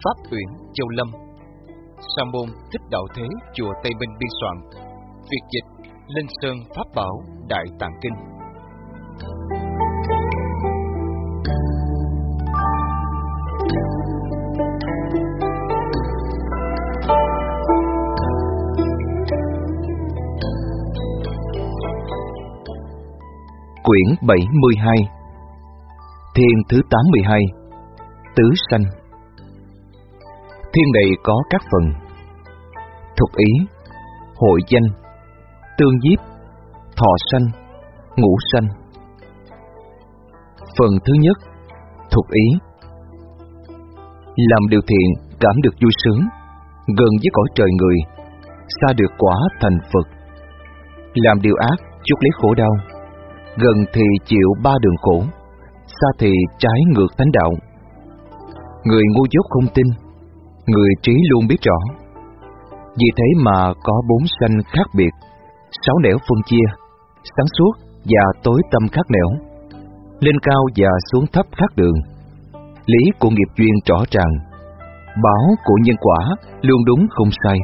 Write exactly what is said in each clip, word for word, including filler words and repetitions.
Pháp Uyển, Châu Lâm. Sa môn Thích Đạo Thế, chùa Tây Minh biên soạn. Việt dịch Linh Sơn Pháp Bảo Đại Tạng Kinh. Quyển bảy mươi hai. Thiên thứ tám mươi hai. Tứ sanh. Thiên này có các phần: thục ý, hội danh, tương nhiếp, thọ sanh, ngũ sanh. Phần thứ nhất, thục ý. Làm điều thiện cảm được vui sướng, gần với cõi trời người, xa được quả thành Phật. Làm điều ác chuốc lấy khổ đau, gần thì chịu ba đường khổ, xa thì trái ngược tánh đạo. Người ngu dốt không tin, người trí luôn biết rõ. Vì thế mà có bốn sanh khác biệt, sáu nẻo phân chia, sáng suốt và tối tâm khác nẻo, lên cao và xuống thấp khác đường. Lý của nghiệp duyên rõ ràng, báo của nhân quả luôn đúng không sai.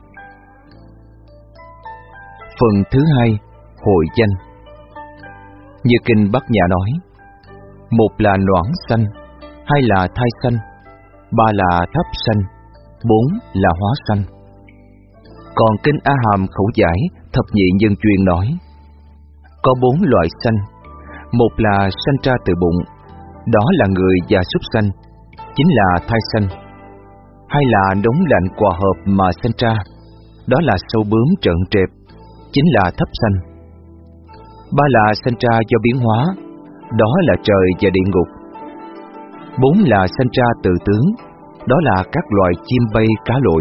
Phần thứ hai, hội danh. Như kinh Bát Nhã nói, một là noãn sanh, hai là thai sanh, ba là thấp sanh, bốn là hóa sanh. Còn kinh A Hàm Khẩu Giải Thập Nhị Nhân Duyên nói, có bốn loại sanh. Một là sanh ra từ bụng, đó là người và súc sanh, chính là thai sanh. Hai là nóng lạnh hòa hợp mà sanh ra, đó là sâu bướm trợn trẹp, chính là thấp sanh. Ba là sanh ra do biến hóa, đó là trời và địa ngục. Bốn là sanh ra từ tướng, đó là các loài chim bay cá lội.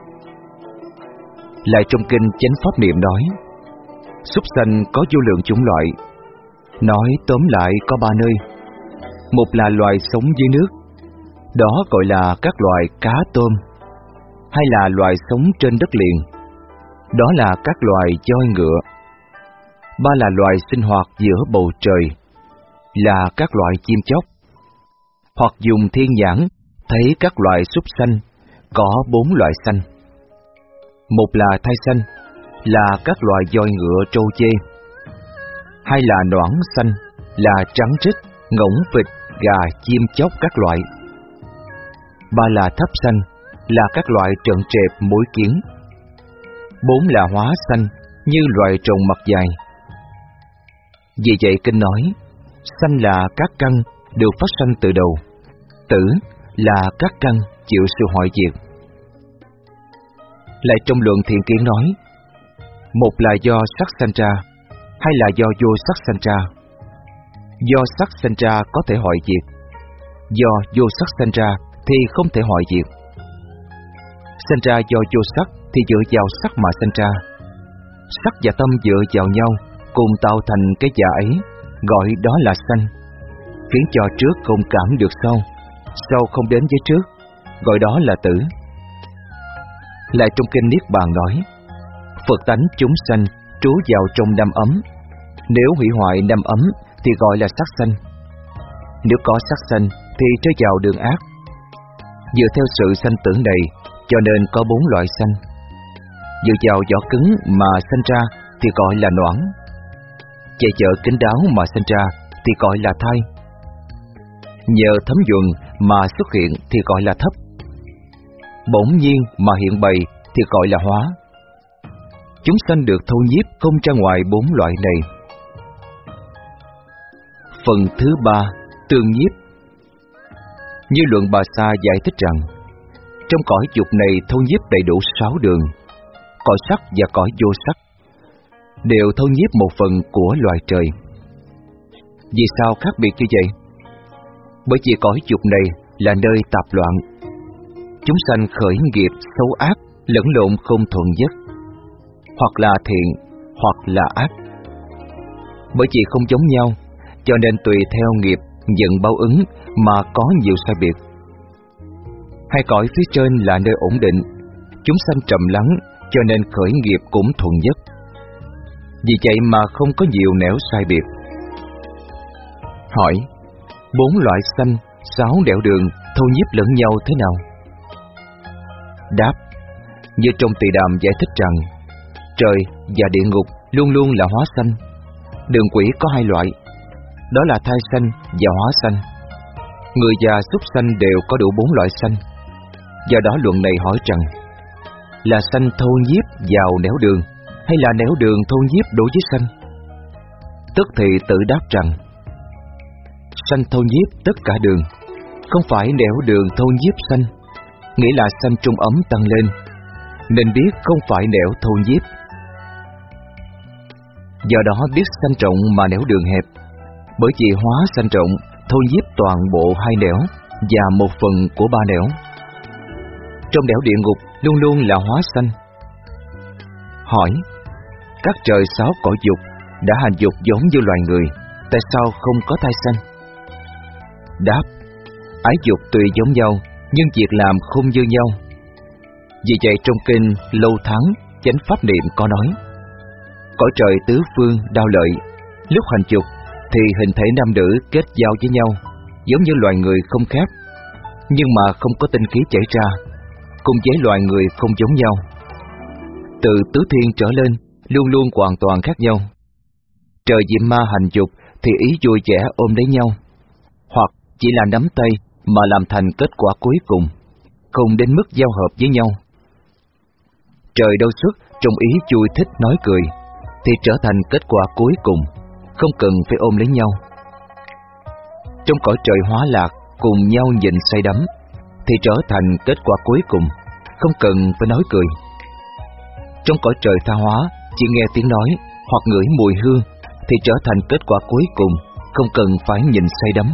Lại trong kinh Chánh Pháp Niệm nói, súc sanh có vô lượng chủng loại. Nói tóm lại có ba nơi. Một là loài sống dưới nước, đó gọi là các loài cá tôm. Hai là loài sống trên đất liền, đó là các loài voi ngựa. Ba là loài sinh hoạt giữa bầu trời, là các loài chim chóc. Hoặc dùng thiên nhãn thấy các loài súc sanh, có bốn loại sanh. Một là thai sanh, là các loài voi ngựa trâu dê. Hai là noãn sanh, là trắng trích, ngỗng vịt, gà, chim chóc các loại. Ba là thấp sanh, là các loại trợn trẹp mũi kiến. Bốn là hóa sanh, như loài trùng mặt dài. Vì vậy kinh nói, sanh là các căn được phát sanh từ đầu, tử là các căn chịu sự hoại diệt. Lại trong luận Thiện Kiến nói, một là do sắc sanh ra, hai là do vô sắc sanh ra. Do sắc sanh ra có thể hoại diệt, do vô sắc sanh ra thì không thể hoại diệt. Sanh ra do vô sắc thì dựa vào sắc mà sanh ra. Sắc và tâm dựa vào nhau cùng tạo thành cái dạ ấy, gọi đó là sanh, khiến cho trước không cảm được sau, sau không đến với trước, gọi đó là tử. Lại trong kinh Niết Bàn nói, Phật tánh chúng sanh trú vào trong năm ấm, nếu hủy hoại năm ấm thì gọi là sắc sanh. Nếu có sắc sanh thì rơi vào đường ác. Dựa theo sự sanh tử này, cho nên có bốn loại sanh. Dựa vào vỏ cứng mà sanh ra thì gọi là noãn, chạy chợ kín đáo mà sanh ra thì gọi là thai, nhờ thấm nhuần mà xuất hiện thì gọi là thấp, bỗng nhiên mà hiện bày thì gọi là hóa. Chúng sanh được thâu nhiếp không ra ngoài bốn loại này. Phần thứ ba, tương nhiếp. Như luận Bà Sa giải thích rằng, trong cõi dục này thâu nhiếp đầy đủ sáu đường, cõi sắc và cõi vô sắc, đều thâu nhiếp một phần của loài trời. Vì sao khác biệt như vậy? Bởi vì cõi dục này là nơi tạp loạn, chúng sanh khởi nghiệp xấu ác, lẫn lộn không thuần nhất, hoặc là thiện, hoặc là ác. Bởi vì không giống nhau, cho nên tùy theo nghiệp, nhận báo ứng mà có nhiều sai biệt. Hai cõi phía trên là nơi ổn định, chúng sanh trầm lắng, cho nên khởi nghiệp cũng thuần nhất. Vì vậy mà không có nhiều nẻo sai biệt. Hỏi, bốn loại sanh, sáu nẻo đường thâu nhiếp lẫn nhau thế nào? Đáp: như trong Tỳ Đàm giải thích rằng, trời và địa ngục luôn luôn là hóa sanh. Đường quỷ có hai loại, đó là thai sanh và hóa sanh. Người và súc sanh đều có đủ bốn loại sanh. Do đó luận này hỏi rằng, là sanh thô nhiếp vào nẻo đường, hay là nẻo đường thô nhiếp đối với sanh? Tức thì tự đáp rằng, sanh thô nhiếp tất cả đường, không phải nẻo đường thô nhiếp sanh, nghĩa là sanh trung ấm tăng lên, nên biết không phải nẻo thô nhiếp. Do đó biết sanh rộng mà nẻo đường hẹp, bởi vì hóa sanh rộng thô nhiếp toàn bộ hai nẻo và một phần của ba nẻo. Trong nẻo địa ngục luôn luôn là hóa sanh. Hỏi: các trời sáu cõi dục đã hành dục giống như loài người, tại sao không có thai sanh? Đáp: ái dục tùy giống nhau, nhưng việc làm không như nhau. Vì vậy trong kinh Lâu Thắng Chánh Pháp Niệm có nói, cõi trời tứ phương đao lợi, lúc hành dục thì hình thể nam nữ kết giao với nhau, giống như loài người không khác, nhưng mà không có tinh khí chảy ra, cùng với loài người không giống nhau. Từ tứ thiên trở lên luôn luôn hoàn toàn khác nhau. Trời diệm ma hành dục thì ý vui vẻ ôm lấy nhau, hoặc chỉ là nắm tay mà làm thành kết quả cuối cùng, không đến mức giao hợp với nhau. Trời đâu xuất trong ý vui thích nói cười thì trở thành kết quả cuối cùng, không cần phải ôm lấy nhau. Trong cõi trời hóa lạc cùng nhau nhìn say đắm thì trở thành kết quả cuối cùng, không cần phải nói cười. Trong cõi trời tha hóa chỉ nghe tiếng nói hoặc ngửi mùi hương thì trở thành kết quả cuối cùng, không cần phải nhìn say đắm.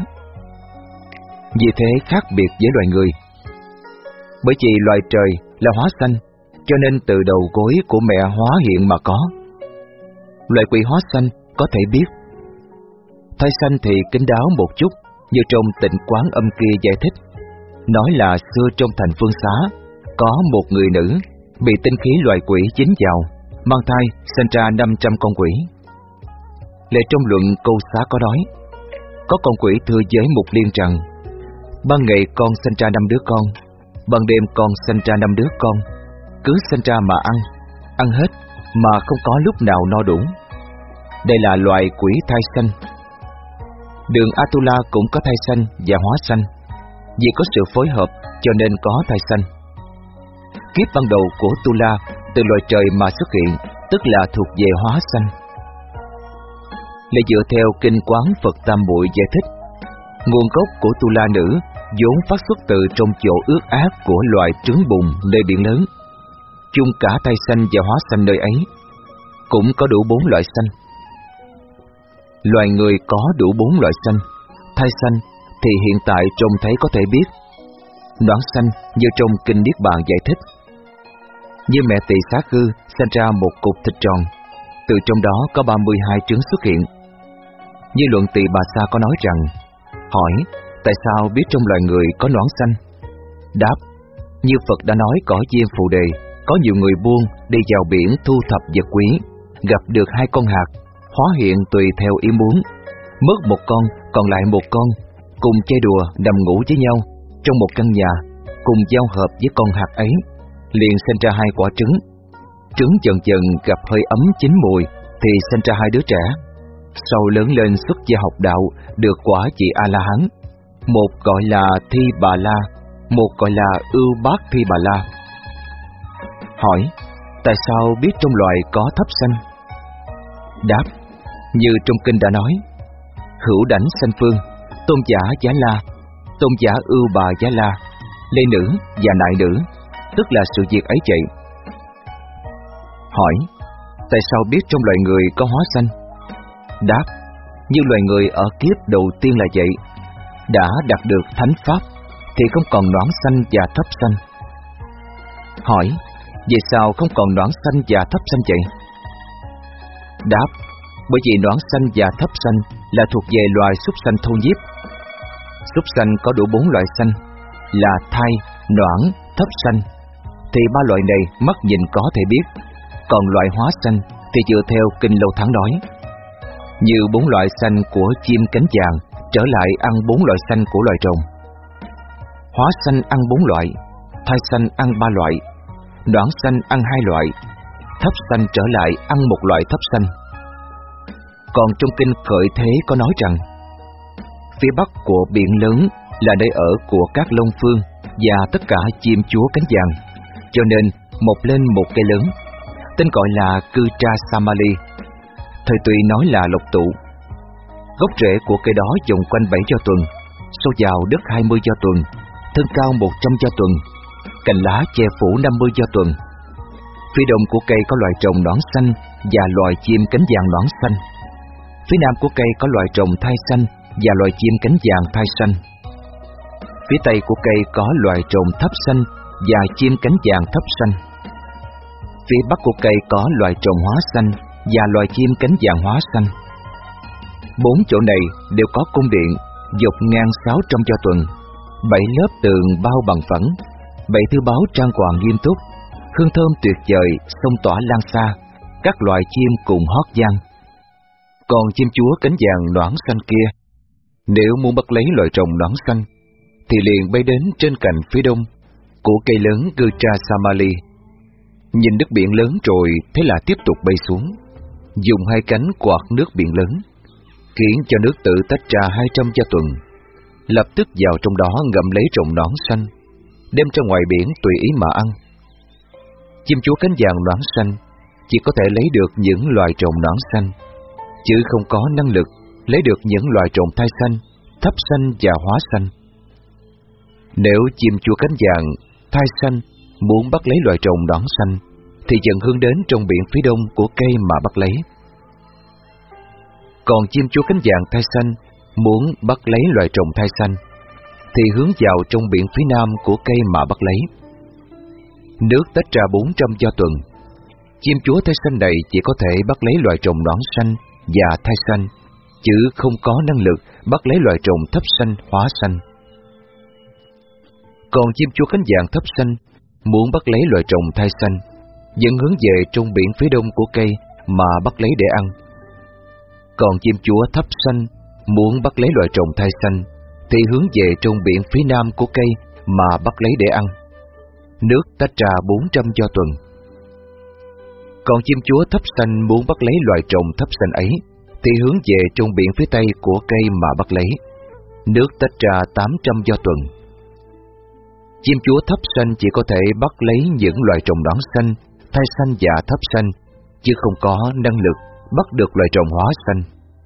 Vì thế khác biệt với loài người. Bởi vì loài trời là hóa sanh, cho nên từ đầu gối của mẹ hóa hiện mà có. Loài quỷ hóa sanh có thể biết. Thai sanh thì kín đáo một chút, như trong Tịnh Quán Âm kia giải thích, nói là xưa trong thành Phương Xá có một người nữ bị tinh khí loài quỷ dính vào, mang thai sinh ra năm trăm con quỷ. Lệ trong luận Câu Xá có nói, có con quỷ thưa với Mục Liên rằng, ban ngày con sinh ra năm đứa con, ban đêm con sinh ra năm đứa con, cứ sinh ra mà ăn, ăn hết mà không có lúc nào no đủ. Đây là loài quỷ thai sanh. Đường Atula cũng có thai sanh và hóa sanh, vì có sự phối hợp cho nên có thai sanh. Kiếp ban đầu của Tula từ loài trời mà xuất hiện, tức là thuộc về hóa sanh. Lại dựa theo kinh Quán Phật Tam Muội giải thích, nguồn gốc của Tula nữ vốn phát xuất từ trong chỗ ướt át của loài trứng bùn nơi biển lớn, chung cả thai sanh và hóa sanh nơi ấy, cũng có đủ bốn loại sanh. Loài người có đủ bốn loại sanh. Thai sanh thì hiện tại trông thấy có thể biết. Noãn sanh như trong kinh Niết Bàn giải thích, như mẹ Tỳ Xá Khư sinh ra một cục thịt tròn, từ trong đó có ba mươi hai trứng xuất hiện. Như luận Tỳ Bà Sa có nói rằng, hỏi tại sao biết trong loài người có noãn sanh? Đáp: như Phật đã nói cõi Diêm Phù Đề, có nhiều người buôn đi vào biển thu thập vật quý, gặp được hai con hạt, hóa hiện tùy theo ý muốn, mất một con còn lại một con, cùng chơi đùa nằm ngủ với nhau trong một căn nhà, cùng giao hợp với con hạt ấy, liền sinh ra hai quả trứng. Trứng dần dần gặp hơi ấm chín mùi thì sinh ra hai đứa trẻ. Sau lớn lên xuất gia học đạo, được quả vị A La Hán, một gọi là Thi Bà La, một gọi là Ưu Bát Thi Bà La. Hỏi tại sao biết trong loài có thấp sanh? Đáp: như trong kinh đã nói, hữu đảnh sanh phương, tôn giả Giá La, tôn giả Ưu Bà Giá La, lê nữ và nại nữ, tức là sự việc ấy vậy. Hỏi tại sao biết trong loài người có hóa sanh? Đáp: như loài người ở kiếp đầu tiên là vậy, đã đạt được thánh pháp thì không còn noãn sanh và thấp sanh. Hỏi vì sao không còn noãn sanh và thấp sanh vậy? Đáp: bởi vì noãn sanh và thấp sanh là thuộc về loài súc sanh thô nhiếp. Súc sanh có đủ bốn loại sanh là thai, noãn, thấp sanh, thì ba loại này mắt nhìn có thể biết. Còn loại hóa sanh thì dựa theo kinh Lâu Thắng nói, như bốn loại sanh của chim cánh vàng trở lại ăn bốn loại sanh của loài rồng. Hóa sanh ăn bốn loại, thai xanh ăn ba loại, noãn xanh ăn hai loại, thấp xanh trở lại ăn một loại thấp xanh. Còn trong kinh Khởi Thế có nói rằng, phía bắc của biển lớn là nơi ở của các long phương và tất cả chim chúa cánh vàng, cho nên mọc lên một cây lớn, tên gọi là Cư Tra Samali. Thời Tùy nói là lộc tụ. Gốc rễ của cây đó vòng quanh bảy do tuần, sâu vào đất hai mươi do tuần, thân cao một trăm do tuần, cành lá che phủ năm mươi do tuần. Phía đông của cây có loài trồng nõn xanh và loài chim cánh vàng nõn xanh. Phía nam của cây có loài trồng thai xanh và loài chim cánh vàng thai xanh. Phía tây của cây có loài trồng thấp xanh và chim cánh vàng thấp xanh. Phía bắc của cây có loài trồng hóa xanh và loài chim cánh vàng hóa xanh. Bốn chỗ này đều có cung điện dọc ngang sáu trăm do tuần, bảy lớp tường bao bằng phẳng, bảy thư báo trang hoàng nghiêm túc, hương thơm tuyệt vời xông tỏa lan xa, các loài chim cùng hót vang. Còn chim chúa cánh vàng noãn xanh kia, nếu muốn bắt lấy loài trồng noãn xanh, thì liền bay đến trên cành phía đông của cây lớn Cư Tra Samali, nhìn nước biển lớn rồi thế là tiếp tục bay xuống, dùng hai cánh quạt nước biển lớn, khiến cho nước tự tách ra hai trăm gia tuần, lập tức vào trong đó ngậm lấy trồng nõn xanh, đem ra ngoài biển tùy ý mà ăn. Chim chúa cánh vàng nõn xanh chỉ có thể lấy được những loài trồng nõn xanh, chứ không có năng lực lấy được những loài trồng thai xanh, thấp xanh và hóa xanh. Nếu chim chúa cánh vàng thai xanh muốn bắt lấy loài trồng nõn xanh, thì dần hướng đến trong biển phía đông của cây mà bắt lấy. Còn chim chúa cánh vàng thai xanh muốn bắt lấy loài trồng thai xanh, thì hướng vào trong biển phía nam của cây mà bắt lấy. Nước tách ra bốn trăm do tuần. Chim chúa thai xanh này chỉ có thể bắt lấy loài trồng nõn xanh và thai xanh, chứ không có năng lực bắt lấy loài trồng thấp xanh, hóa xanh. Còn chim chúa cánh vàng thấp xanh muốn bắt lấy loài trồng thai xanh, dẫn hướng về trong biển phía đông của cây mà bắt lấy để ăn. Còn chim chúa thấp xanh muốn bắt lấy loài trồng thai xanh, thì hướng về trong biển phía nam của cây mà bắt lấy để ăn. Nước tách ra bốn trăm do tuần. Còn chim chúa thấp xanh muốn bắt lấy loài trồng thấp xanh ấy, thì hướng về trong biển phía tây của cây mà bắt lấy. Nước tách ra tám trăm do tuần. Chim chúa thấp xanh chỉ có thể bắt lấy những loài trồng nõn xanh, thai xanh và thấp xanh, chứ không có năng lực bắt được loài trồng hóa xanh.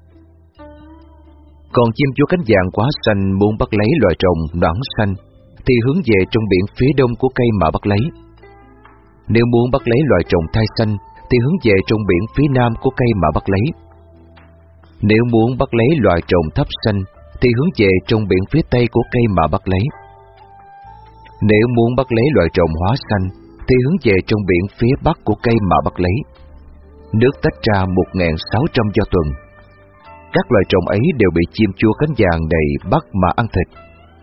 Còn chim chúa cánh vàng hóa xanh muốn bắt lấy loài trồng nõn xanh, thì hướng về trong biển phía đông của cây mà bắt lấy. Nếu muốn bắt lấy loài trồng thai xanh, thì hướng về trong biển phía nam của cây mà bắt lấy. Nếu muốn bắt lấy loài trồng thấp xanh, thì hướng về trong biển phía tây của cây mà bắt lấy. Nếu muốn bắt lấy loài trồng hóa xanh, thì hướng về trong biển phía bắc của cây mà bắt lấy. Nước tách ra một nghìn sáu trăm do tuần. Các loài trồng ấy đều bị chim chúa cánh vàng này bắt mà ăn thịt.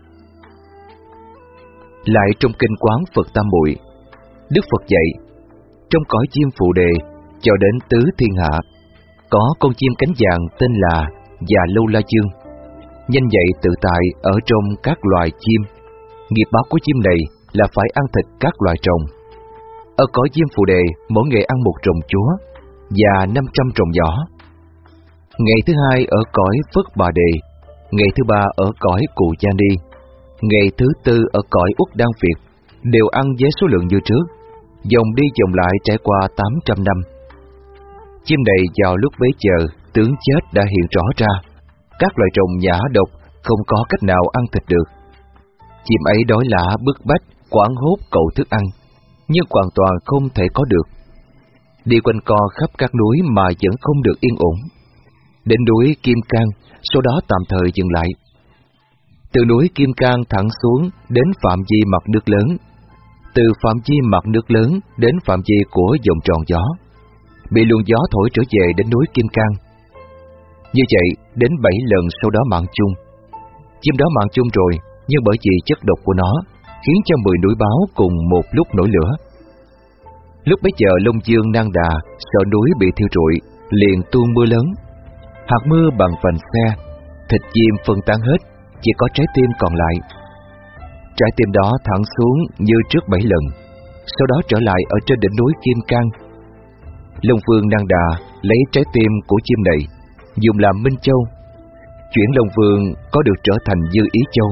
Lại trong kinh Quán Phật Tam Muội, Đức Phật dạy, trong cõi chim Phụ Đề cho đến tứ thiên hạ, có con chim cánh vàng tên là Già Lâu La Dương, nhanh nhạy tự tại ở trong các loài chim. Nghiệp báo của chim này là phải ăn thịt các loài trồng. Ở cõi chim Phụ Đề, mỗi ngày ăn một trồng chúa và năm trăm trồng giỏ. Ngày thứ hai ở cõi Phất Bà Đề, ngày thứ ba ở cõi Cù Gia Ni, ngày thứ tư ở cõi Uất Đan Việt, đều ăn với số lượng như trước, vòng đi vòng lại trải qua tám trăm năm. Chim này vào lúc bấy giờ, tướng chết đã hiện rõ ra, các loài trồng nhã độc không có cách nào ăn thịt được. Chim ấy đói lả bức bách, quảng hốt cầu thức ăn, nhưng hoàn toàn không thể có được. Đi quanh co khắp các núi mà vẫn không được yên ổn. Đến núi Kim Cang, sau đó tạm thời dừng lại. Từ núi Kim Cang thẳng xuống đến phạm vi mặt nước lớn, từ phạm vi mặt nước lớn đến phạm vi của vòng tròn gió, bị luồng gió thổi trở về đến núi Kim Cang. Như vậy đến bảy lần sau đó mạng chung. Chim đó mạng chung rồi, nhưng bởi vì chất độc của nó khiến cho mười núi báo cùng một lúc nổi lửa. Lúc bấy giờ Long Dương Nang Đà sợ núi bị thiêu rụi, liền tuôn mưa lớn. Hạt mưa bằng vành xe, thịt chim phân tán hết, chỉ có trái tim còn lại. trái tim đó thẳng xuống như trước bảy lần, sau đó trở lại ở trên đỉnh núi Kim Cang. Long Vương Nang Đà lấy trái tim của chim này, dùng làm minh châu, chuyển Long Vương có được trở thành Như Ý Châu.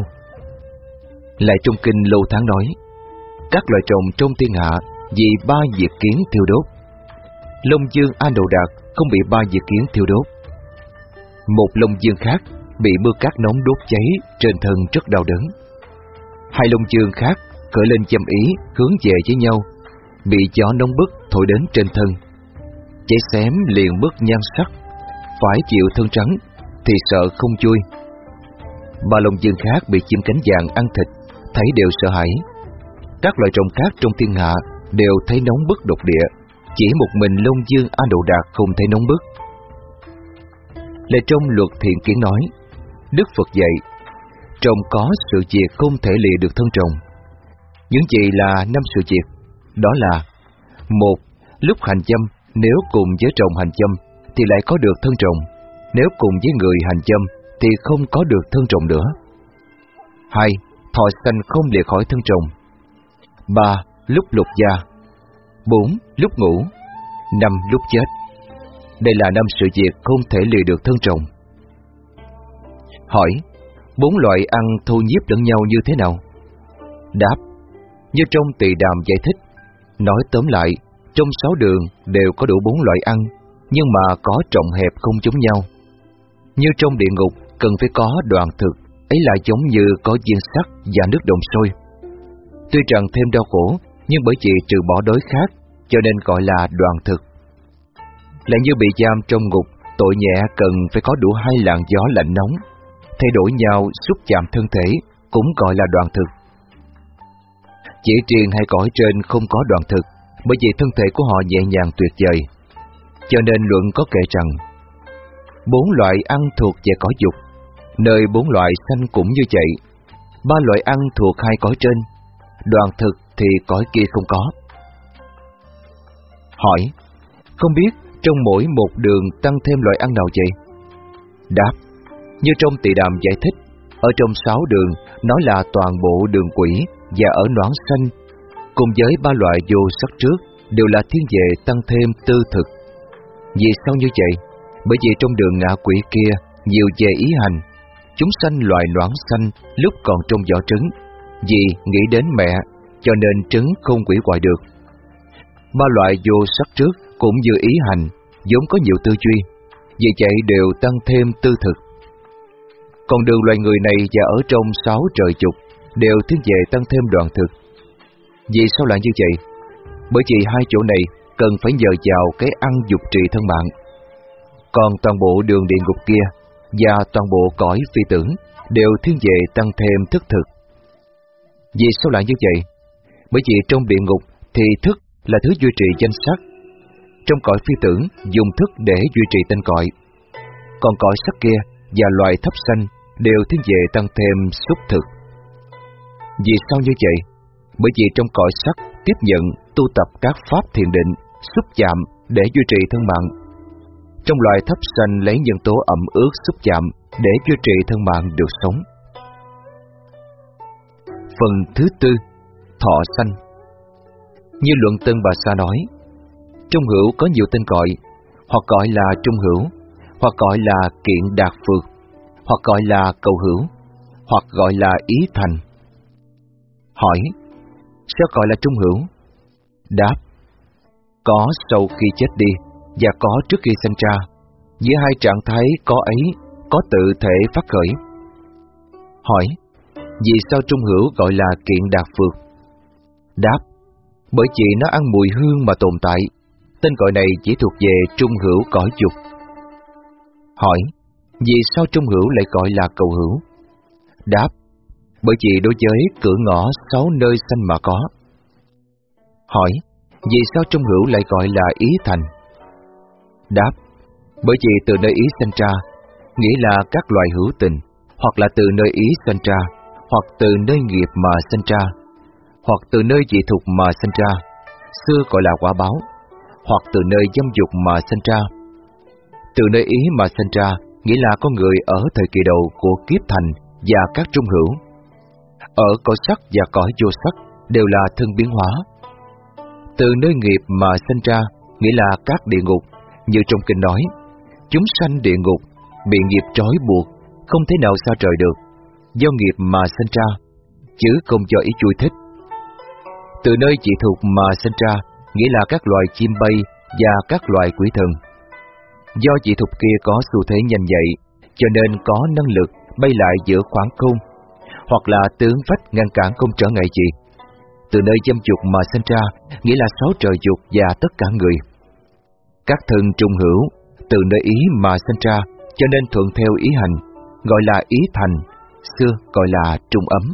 Lại trong kinh Lô Tháng nói, các loài trồng trong thiên hạ vì ba diệt kiến thiêu đốt, Long Dương A Nậu Đạt không bị ba diệt kiến thiêu đốt. Một Long Dương khác bị mưa cát nóng đốt cháy trên thân rất đau đớn. Hai Long Dương khác khởi lên châm ý hướng về với nhau, bị gió nóng bức thổi đến trên thân, cháy xém liền mất nhan sắc, phải chịu thân trắng thì sợ không vui. Ba Long Dương khác bị chim cánh vàng ăn thịt, thấy đều sợ hãi. Các loài trồng khác trong thiên hạ đều thấy nóng bức độc địa, chỉ một mình Long Dương A Nậu Đạt không thấy nóng bức. Lại trong luật thiện kiến nói, Đức Phật dạy, trồng có sự việc không thể lìa được thân trồng. Những gì là năm sự việc? Đó là: một, lúc hành châm, nếu cùng với trồng hành châm thì lại có được thân trồng, nếu cùng với người hành châm thì không có được thân trồng nữa. Hai, thọ sanh không lìa khỏi thân trồng. Ba, lúc lục gia. Bốn, lúc ngủ. Năm, lúc chết. Đây là năm sự việc không thể lìa được thân trồng. Hỏi, bốn loại ăn thu nhiếp lẫn nhau như thế nào? Đáp, như trong Tỳ Đàm giải thích, nói tóm lại, trong sáu đường đều có đủ bốn loại ăn, nhưng mà có trọng hẹp không giống nhau. Như trong địa ngục cần phải có đoạn thực, ấy là giống như có viên sắt và nước đồng sôi. Tuy rằng thêm đau khổ, nhưng bởi vì trừ bỏ đói khát, cho nên gọi là đoạn thực. Lại như bị giam trong ngục, tội nhẹ cần phải có đủ hai làn gió lạnh nóng, thay đổi nhau xúc chạm thân thể, cũng gọi là đoạn thực. Chỉ riêng hai cõi trên không có đoạn thực, bởi vì thân thể của họ nhẹ nhàng tuyệt vời. Cho nên luận có kể rằng, bốn loại ăn thuộc về cõi dục, nơi bốn loại sanh cũng như vậy. Ba loại ăn thuộc hai cõi trên, đoạn thực thì cõi kia không có. Hỏi, không biết trong mỗi một đường tăng thêm loại ăn nào vậy? Đáp, như trong Tỳ Đàm giải thích, ở trong sáu đường nói là toàn bộ đường quỷ và ở noãn sanh, cùng với ba loại vô sắc trước đều là thiên về tăng thêm tư thực. Vì sao như vậy? Bởi vì trong đường ngạ quỷ kia nhiều về ý hành, chúng sanh loại noãn sanh lúc còn trong vỏ trứng, vì nghĩ đến mẹ cho nên trứng không quỷ hoại được. Ba loại vô sắc trước cũng như ý hành, vốn có nhiều tư duy, vì vậy đều tăng thêm tư thực. Còn đường loài người này và ở trong sáu trời dục đều thiên về tăng thêm đoạn thực. Vì sao lại như vậy? Bởi vì hai chỗ này cần phải nhờ vào cái ăn dục trì thân mạng. Còn toàn bộ đường địa ngục kia và toàn bộ cõi phi tưởng đều thiên về tăng thêm thức thực. Vì sao lại như vậy? Bởi vì trong địa ngục thì thức là thứ duy trì danh sắc, trong cõi phi tưởng dùng thức để duy trì tên cõi. Còn cõi sắc kia và loài thấp sanh đều thiên về tăng thêm xúc thực. Vì sao như vậy? Bởi vì trong cõi sắc tiếp nhận tu tập các pháp thiền định, xúc chạm để duy trì thân mạng. Trong loài thấp sanh lấy nhân tố ẩm ướt xúc chạm để duy trì thân mạng được sống. Phần thứ tư, thọ sanh. Như luận Tân Bà Sa nói, trung hữu có nhiều tên gọi, hoặc gọi là trung hữu, hoặc gọi là kiện đạt phược, hoặc gọi là cầu hữu, hoặc gọi là ý thành. Hỏi, sao gọi là trung hữu? Đáp, có sau khi chết đi và có trước khi sanh ra, giữa hai trạng thái có ấy có tự thể phát khởi. Hỏi, vì sao trung hữu gọi là kiện đạt phược? Đáp, bởi vì nó ăn mùi hương mà tồn tại, tên gọi này chỉ thuộc về trung hữu cõi dục. Hỏi, vì sao trung hữu lại gọi là cầu hữu? Đáp, bởi vì đối với cửa ngõ sáu nơi sanh mà có. Hỏi, vì sao trung hữu lại gọi là ý thành? Đáp, bởi vì từ nơi ý sanh ra, nghĩa là các loài hữu tình, hoặc là từ nơi ý sanh ra, hoặc từ nơi nghiệp mà sanh ra, hoặc từ nơi dị thục mà sanh ra, xưa gọi là quả báo, hoặc từ nơi dâm dục mà sanh ra. Từ nơi ý mà sanh ra, nghĩa là con người ở thời kỳ đầu của kiếp thành và các trung hữu. ở cõi sắc và cõi vô sắc đều là thân biến hóa. Từ nơi nghiệp mà sinh ra, nghĩa là các địa ngục, như trong kinh nói, chúng sanh địa ngục, bị nghiệp trói buộc, không thể nào xa trời được, do nghiệp mà sinh ra, chứ không do ý vui thích. Từ nơi dị thục mà sinh ra, nghĩa là các loài chim bay và các loài quỷ thần. Do dị thục kia có xu thế nhanh nhạy, cho nên có năng lực bay lại giữa khoảng không, hoặc là tướng phách ngăn cản không trở ngại gì. Từ nơi dâm dục mà sinh ra, nghĩa là sáu trời dục và tất cả người. Các thân trung hữu, từ nơi ý mà sinh ra, cho nên thuận theo ý hành, gọi là ý thành, xưa gọi là trung ấm.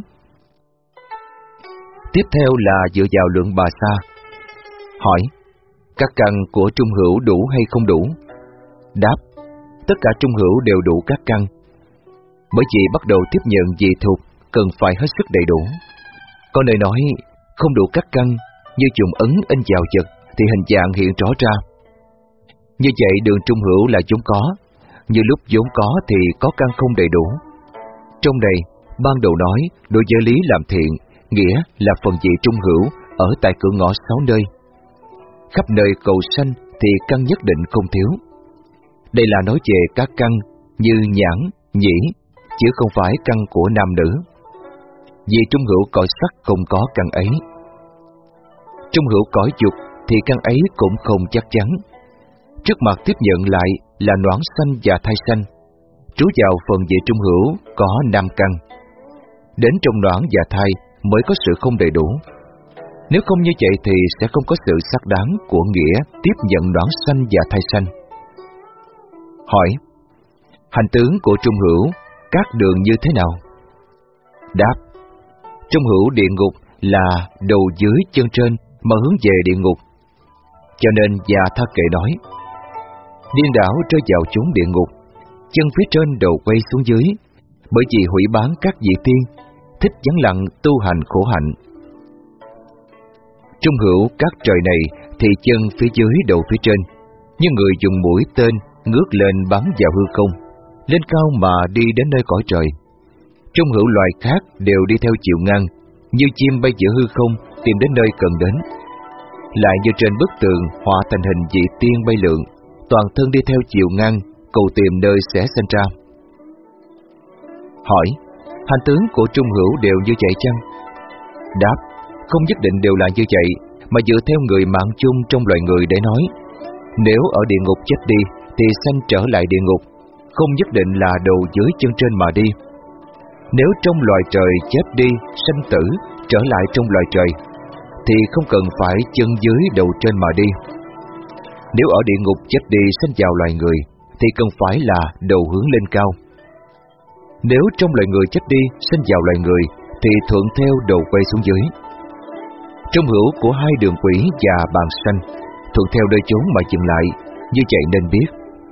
Tiếp theo là dựa vào luận Bà Sa. Hỏi, các căn của trung hữu đủ hay không đủ? Đáp, tất cả trung hữu đều đủ các căn. Bởi vì bắt đầu tiếp nhận dị thục cần phải hết sức đầy đủ. Có nơi nói không đủ các căn, như dùng ấn in vào vật thì hình dạng hiện rõ ra. Như vậy đường trung hữu là vốn có, như lúc vốn có thì có căn không đầy đủ. Trong này, ban đầu nói đối với lý làm thiện, nghĩa là phần vị trung hữu ở tại cửa ngõ sáu nơi. Khắp nơi cầu sanh thì căn nhất định không thiếu. Đây là nói về các căn như nhãn, nhĩ, chứ không phải căn của nam nữ. Vì trung hữu cõi sắc không có căn ấy. Trung hữu cõi dục thì căn ấy cũng không chắc chắn. Trước mặt tiếp nhận lại là noãn sanh và thai sanh. Trú vào phần vị trung hữu có năm căn. Đến trong noãn và thai mới có sự không đầy đủ. Nếu không như vậy thì sẽ không có sự xác đáng của nghĩa tiếp nhận noãn sanh và thai sanh. Hỏi, hành tướng của trung hữu các đường như thế nào? Đáp, trung hữu địa ngục là đầu dưới chân trên mà hướng về địa ngục. Cho nên Già Tha Kệ nói, điên đảo rơi vào chốn địa ngục, chân phía trên đầu quay xuống dưới, bởi vì hủy bán các vị tiên, thích vắng lặng tu hành khổ hạnh. Trung hữu các trời này thì chân phía dưới đầu phía trên, như người dùng mũi tên ngước lên bắn vào hư không, lên cao mà đi đến nơi cõi trời. Trung hữu loài khác đều đi theo chiều ngang, như chim bay giữa hư không tìm đến nơi cần đến. Lại như trên bức tường họa thành hình vị tiên bay lượn, toàn thân đi theo chiều ngang, cầu tìm nơi sẽ sinh ra. Hỏi, hành tướng của trung hữu đều như vậy chăng? Đáp, không nhất định đều là như vậy, mà dựa theo người mạng chung trong loài người để nói. Nếu ở địa ngục chết đi, thì sanh trở lại địa ngục, không nhất định là đầu dưới chân trên mà đi. Nếu trong loài trời chết đi, sanh tử, trở lại trong loài trời, thì không cần phải chân dưới đầu trên mà đi. Nếu ở địa ngục chết đi sanh vào loài người, thì cần phải là đầu hướng lên cao. Nếu trong loài người chết đi sanh vào loài người, thì thuận theo đầu quay xuống dưới. Trung hữu của hai đường quỷ và bàn sanh, thuận theo nơi chốn mà dừng lại, như vậy nên biết.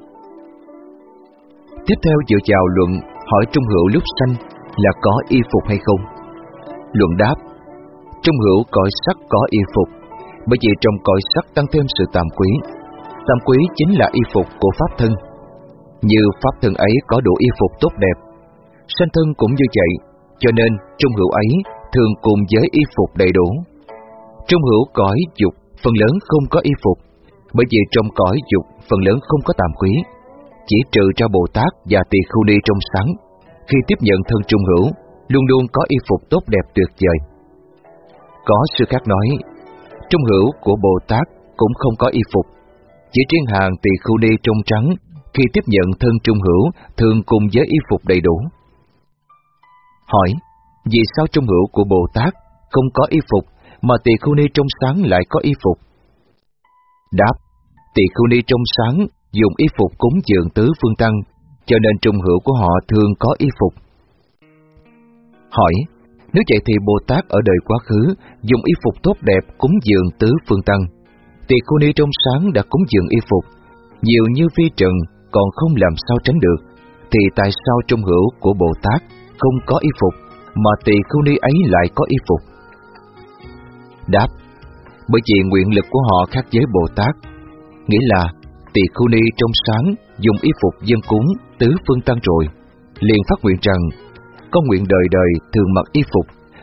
Tiếp theo dựa vào luận hỏi trung hữu lúc sanh là có y phục hay không. Luận đáp, trung hữu cõi sắc có y phục, bởi vì trong cõi sắc tăng thêm sự tàm quý. Tàm quý chính là y phục của pháp thân. Như pháp thân ấy có đủ y phục tốt đẹp, sanh thân cũng như vậy, cho nên trung hữu ấy thường cùng với y phục đầy đủ. Trung hữu cõi dục phần lớn không có y phục, bởi vì trong cõi dục phần lớn không có tàm quý, chỉ trừ ra Bồ Tát và Tỳ Khưu Ni trong sáng, khi tiếp nhận thân trung hữu, luôn luôn có y phục tốt đẹp tuyệt vời. Có sư khác nói, trung hữu của Bồ Tát cũng không có y phục, chỉ riêng hàng Tỳ Khưu Ni trong trắng, khi tiếp nhận thân trung hữu, thường cùng với y phục đầy đủ. Hỏi, vì sao trung hữu của Bồ Tát không có y phục, mà Tỳ Khưu Ni trong sáng lại có y phục? Đáp, Tỳ Khưu Ni trong sáng dùng y phục cúng dường tứ phương tăng, cho nên trung hữu của họ thường có y phục. Hỏi, nếu vậy thì Bồ Tát ở đời quá khứ dùng y phục tốt đẹp cúng dường tứ phương tăng, Tỳ Khưu Ni trong sáng đã cúng dường y phục, nhiều như phi trần còn không làm sao tránh được, thì tại sao trung hữu của Bồ Tát không có y phục, mà Tỳ Khưu Ni ấy lại có y phục? Đáp, bởi vì nguyện lực của họ khác với Bồ Tát, nghĩa là Tỳ Khưu Ni trong sáng dùng y phục dân cúng tứ phương tăng rồi, liền phát nguyện rằng con nguyện đời đời thường mặc y phục,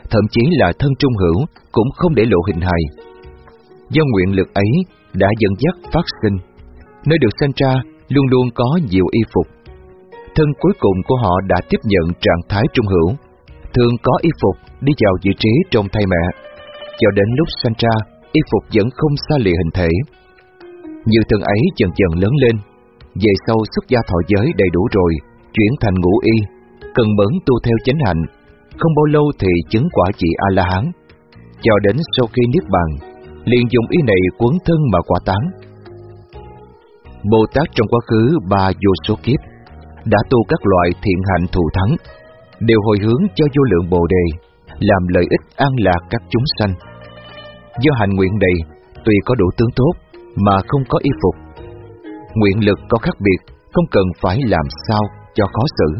thậm chí là thân Trung Hữu cũng không để lộ hình hài. Do nguyện lực ấy đã dẫn dắt phát sinh, nơi được sinh ra luôn luôn có nhiều y phục. Thân cuối cùng của họ đã tiếp nhận trạng thái Trung Hữu, thường có y phục đi vào vị trí trong thai mẹ, cho đến lúc sinh ra, y phục vẫn không xa lìa hình thể. Như thân ấy dần dần lớn lên, về sau xuất gia thọ giới đầy đủ rồi, chuyển thành ngũ y, cần mẫn tu theo chánh hạnh, không bao lâu thì chứng quả vị A-la-hán. Cho đến sau khi niết bàn, liền dùng ý này quấn thân mà quả tán. Bồ Tát trong quá khứ ba vô số kiếp đã tu các loại thiện hạnh thù thắng, đều hồi hướng cho vô lượng Bồ Đề, làm lợi ích an lạc các chúng sanh. Do hạnh nguyện này, tuy có đủ tướng tốt mà không có y phục. Nguyện lực có khác biệt, không cần phải làm sao cho khó xử.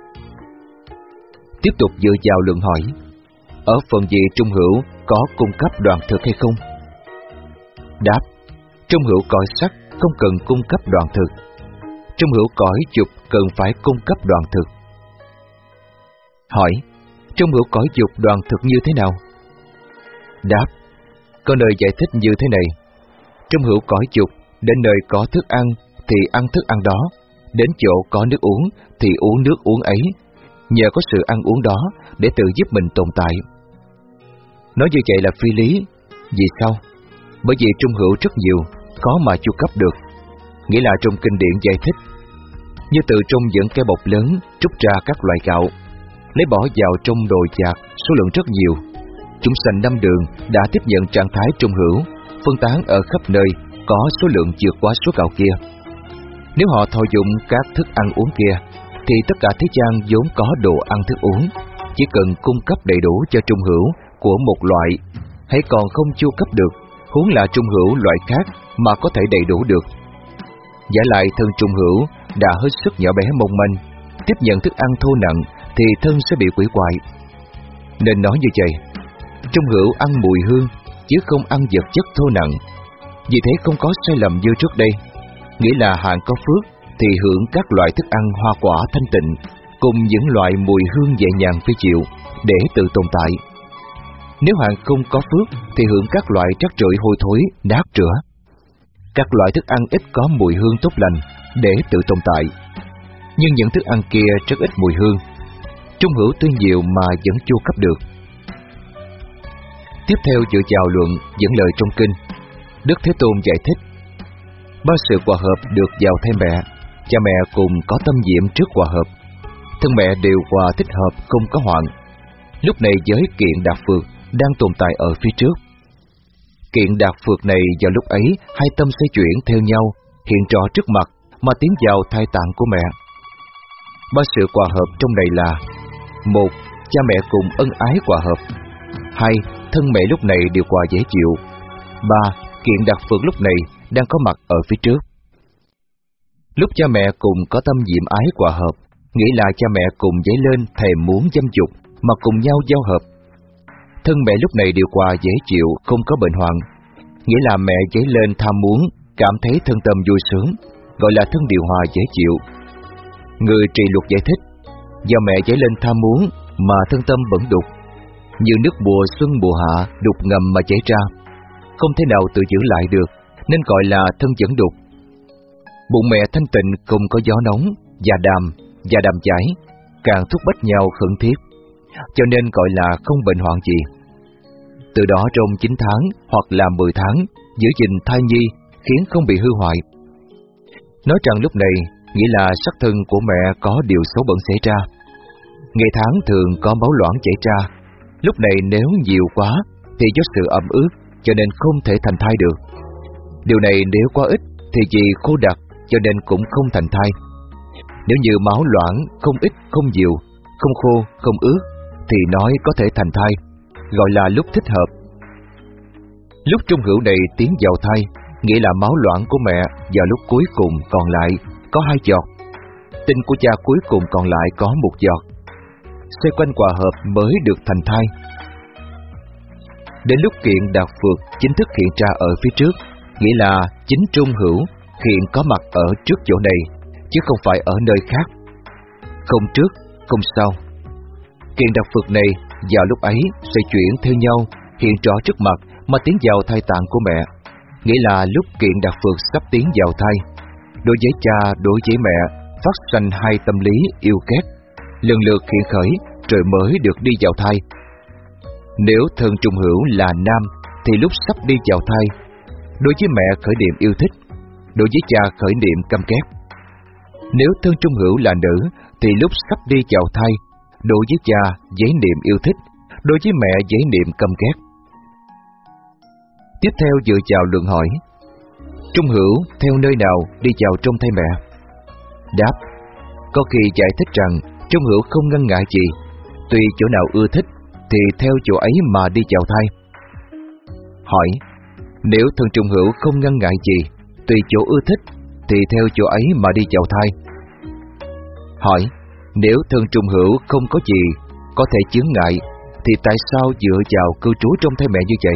Tiếp tục dựa vào luận hỏi, ở phần vị Trung Hữu có cung cấp đoàn thực hay không? Đáp, Trung Hữu cõi sắc không cần cung cấp đoàn thực. Trung Hữu cõi dục cần phải cung cấp đoàn thực. Hỏi, Trung Hữu cõi dục đoàn thực như thế nào? Đáp, có nơi giải thích như thế này. Trung Hữu cõi dục đến nơi có thức ăn thì ăn thức ăn đó, đến chỗ có nước uống thì uống nước uống ấy, nhờ có sự ăn uống đó để tự giúp mình tồn tại. Nói như vậy là phi lý. Vì sao? Bởi vì Trung Hữu rất nhiều, khó mà chu cấp được. Nghĩa là trong kinh điển giải thích, như từ trong những cái bọc lớn trút ra các loại gạo, lấy bỏ vào trong đồ chạc số lượng rất nhiều. Chúng sanh năm đường đã tiếp nhận trạng thái Trung Hữu, phân tán ở khắp nơi, có số lượng vượt quá số gạo kia. Nếu họ thọ dụng các thức ăn uống kia, thì tất cả thế gian vốn có đồ ăn thức uống, chỉ cần cung cấp đầy đủ cho Trung Hữu của một loại, hãy còn không chu cấp được, huống là Trung Hữu loại khác mà có thể đầy đủ được. Giả lại thân Trung Hữu đã hết sức nhỏ bé mong manh, tiếp nhận thức ăn thô nặng thì thân sẽ bị quỷ quại. Nên nói như vậy, Trung Hữu ăn mùi hương chứ không ăn vật chất thô nặng. Vì thế không có sai lầm như trước đây, nghĩa là hạng có phước thì hưởng các loại thức ăn hoa quả thanh tịnh cùng những loại mùi hương nhẹ nhàng phi diệu để tự tồn tại. Nếu hạng không có phước thì hưởng các loại trắc rưởi hôi thối nát rửa, các loại thức ăn ít có mùi hương tốt lành để tự tồn tại. Nhưng những thức ăn kia rất ít mùi hương, Trung Hữu tuy nhiều mà vẫn chu cấp được. Tiếp theo dựa vào luận dẫn lời trong kinh, Đức Thế Tôn giải thích, ba sự hòa hợp được vào thai mẹ, cha mẹ cùng có tâm diệm trước hòa hợp, thân mẹ đều hòa thích hợp không có hoạn. Lúc này giới kiện đạt phược đang tồn tại ở phía trước. Kiện đạt phược này vào lúc ấy hai tâm xoay chuyển theo nhau, hiện rõ trước mặt mà tiến vào thai tạng của mẹ. Ba sự hòa hợp trong này là: một, cha mẹ cùng ân ái hòa hợp; hai, thân mẹ lúc này đều hòa dễ chịu; ba, kiện đạt phược lúc này đang có mặt ở phía trước. Lúc cha mẹ cùng có tâm diệm ái hòa hợp, nghĩa là cha mẹ cùng dấy lên thèm muốn dâm dục mà cùng nhau giao hợp. Thân mẹ lúc này điều hòa dễ chịu, không có bệnh hoạn, nghĩa là mẹ dấy lên tham muốn, cảm thấy thân tâm vui sướng, gọi là thân điều hòa dễ chịu. Người trì luật giải thích, do mẹ dấy lên tham muốn mà thân tâm bẩn đục, như nước mùa xuân mùa hạ đục ngầm mà chảy ra, không thể nào tự giữ lại được, nên gọi là thân dẫn đục. Bụng mẹ thanh tịnh không có gió nóng, và đàm, và đàm chảy, càng thúc bách nhau khẩn thiết, cho nên gọi là không bệnh hoạn gì. Từ đó trong chín tháng hoặc là mười tháng giữ gìn thai nhi, khiến không bị hư hoại. Nói rằng lúc này nghĩa là sắc thân của mẹ có điều xấu bẩn xảy ra. Ngày tháng thường có máu loãng chảy ra, lúc này nếu nhiều quá thì do sự ẩm ướt, cho nên không thể thành thai được. Điều này nếu quá ít thì vì khô đặc, cho nên cũng không thành thai. Nếu như máu loãng không ít không nhiều, không khô không ướt thì nói có thể thành thai, gọi là lúc thích hợp. Lúc trung hữu này tiến vào thai, nghĩa là máu loãng của mẹ vào lúc cuối cùng còn lại có hai giọt, tinh của cha cuối cùng còn lại có một giọt, xoay quanh hòa hợp mới được thành thai. Đến lúc kiện đạt phược chính thức hiện ra ở phía trước, nghĩa là chính trung hữu hiện có mặt ở trước chỗ này, chứ không phải ở nơi khác. Không trước, không sau. Kiện đạt phược này Vào lúc ấy sẽ chuyển theo nhau hiện rõ trước mặt mà tiến vào thai tạng của mẹ, nghĩa là lúc kiện đạt phược sắp tiến vào thai. Đối với cha, đối với mẹ, phát sanh hai tâm lý yêu ghét, lần lượt hiện khởi rồi mới được đi vào thai. Nếu thân trung hữu là nam thì lúc sắp đi vào thai, đối với mẹ khởi niệm yêu thích, đối với cha khởi niệm căm ghét. Nếu thân trung hữu là nữ thì lúc sắp đi vào thai, đối với cha giấy niệm yêu thích, đối với mẹ giấy niệm căm ghét. Tiếp theo dựa vào luận hỏi: trung hữu theo nơi nào đi vào trong thai mẹ? Đáp: có khi giải thích rằng trung hữu không ngăn ngại gì, tùy chỗ nào ưa thích thì theo chỗ ấy mà đi vào thai. Hỏi: nếu thân trung hữu không ngăn ngại gì, tùy chỗ ưa thích thì theo chỗ ấy mà đi vào thai. Hỏi: nếu thân trung hữu không có gì có thể chướng ngại thì tại sao dựa vào cư trú trong thai mẹ như vậy?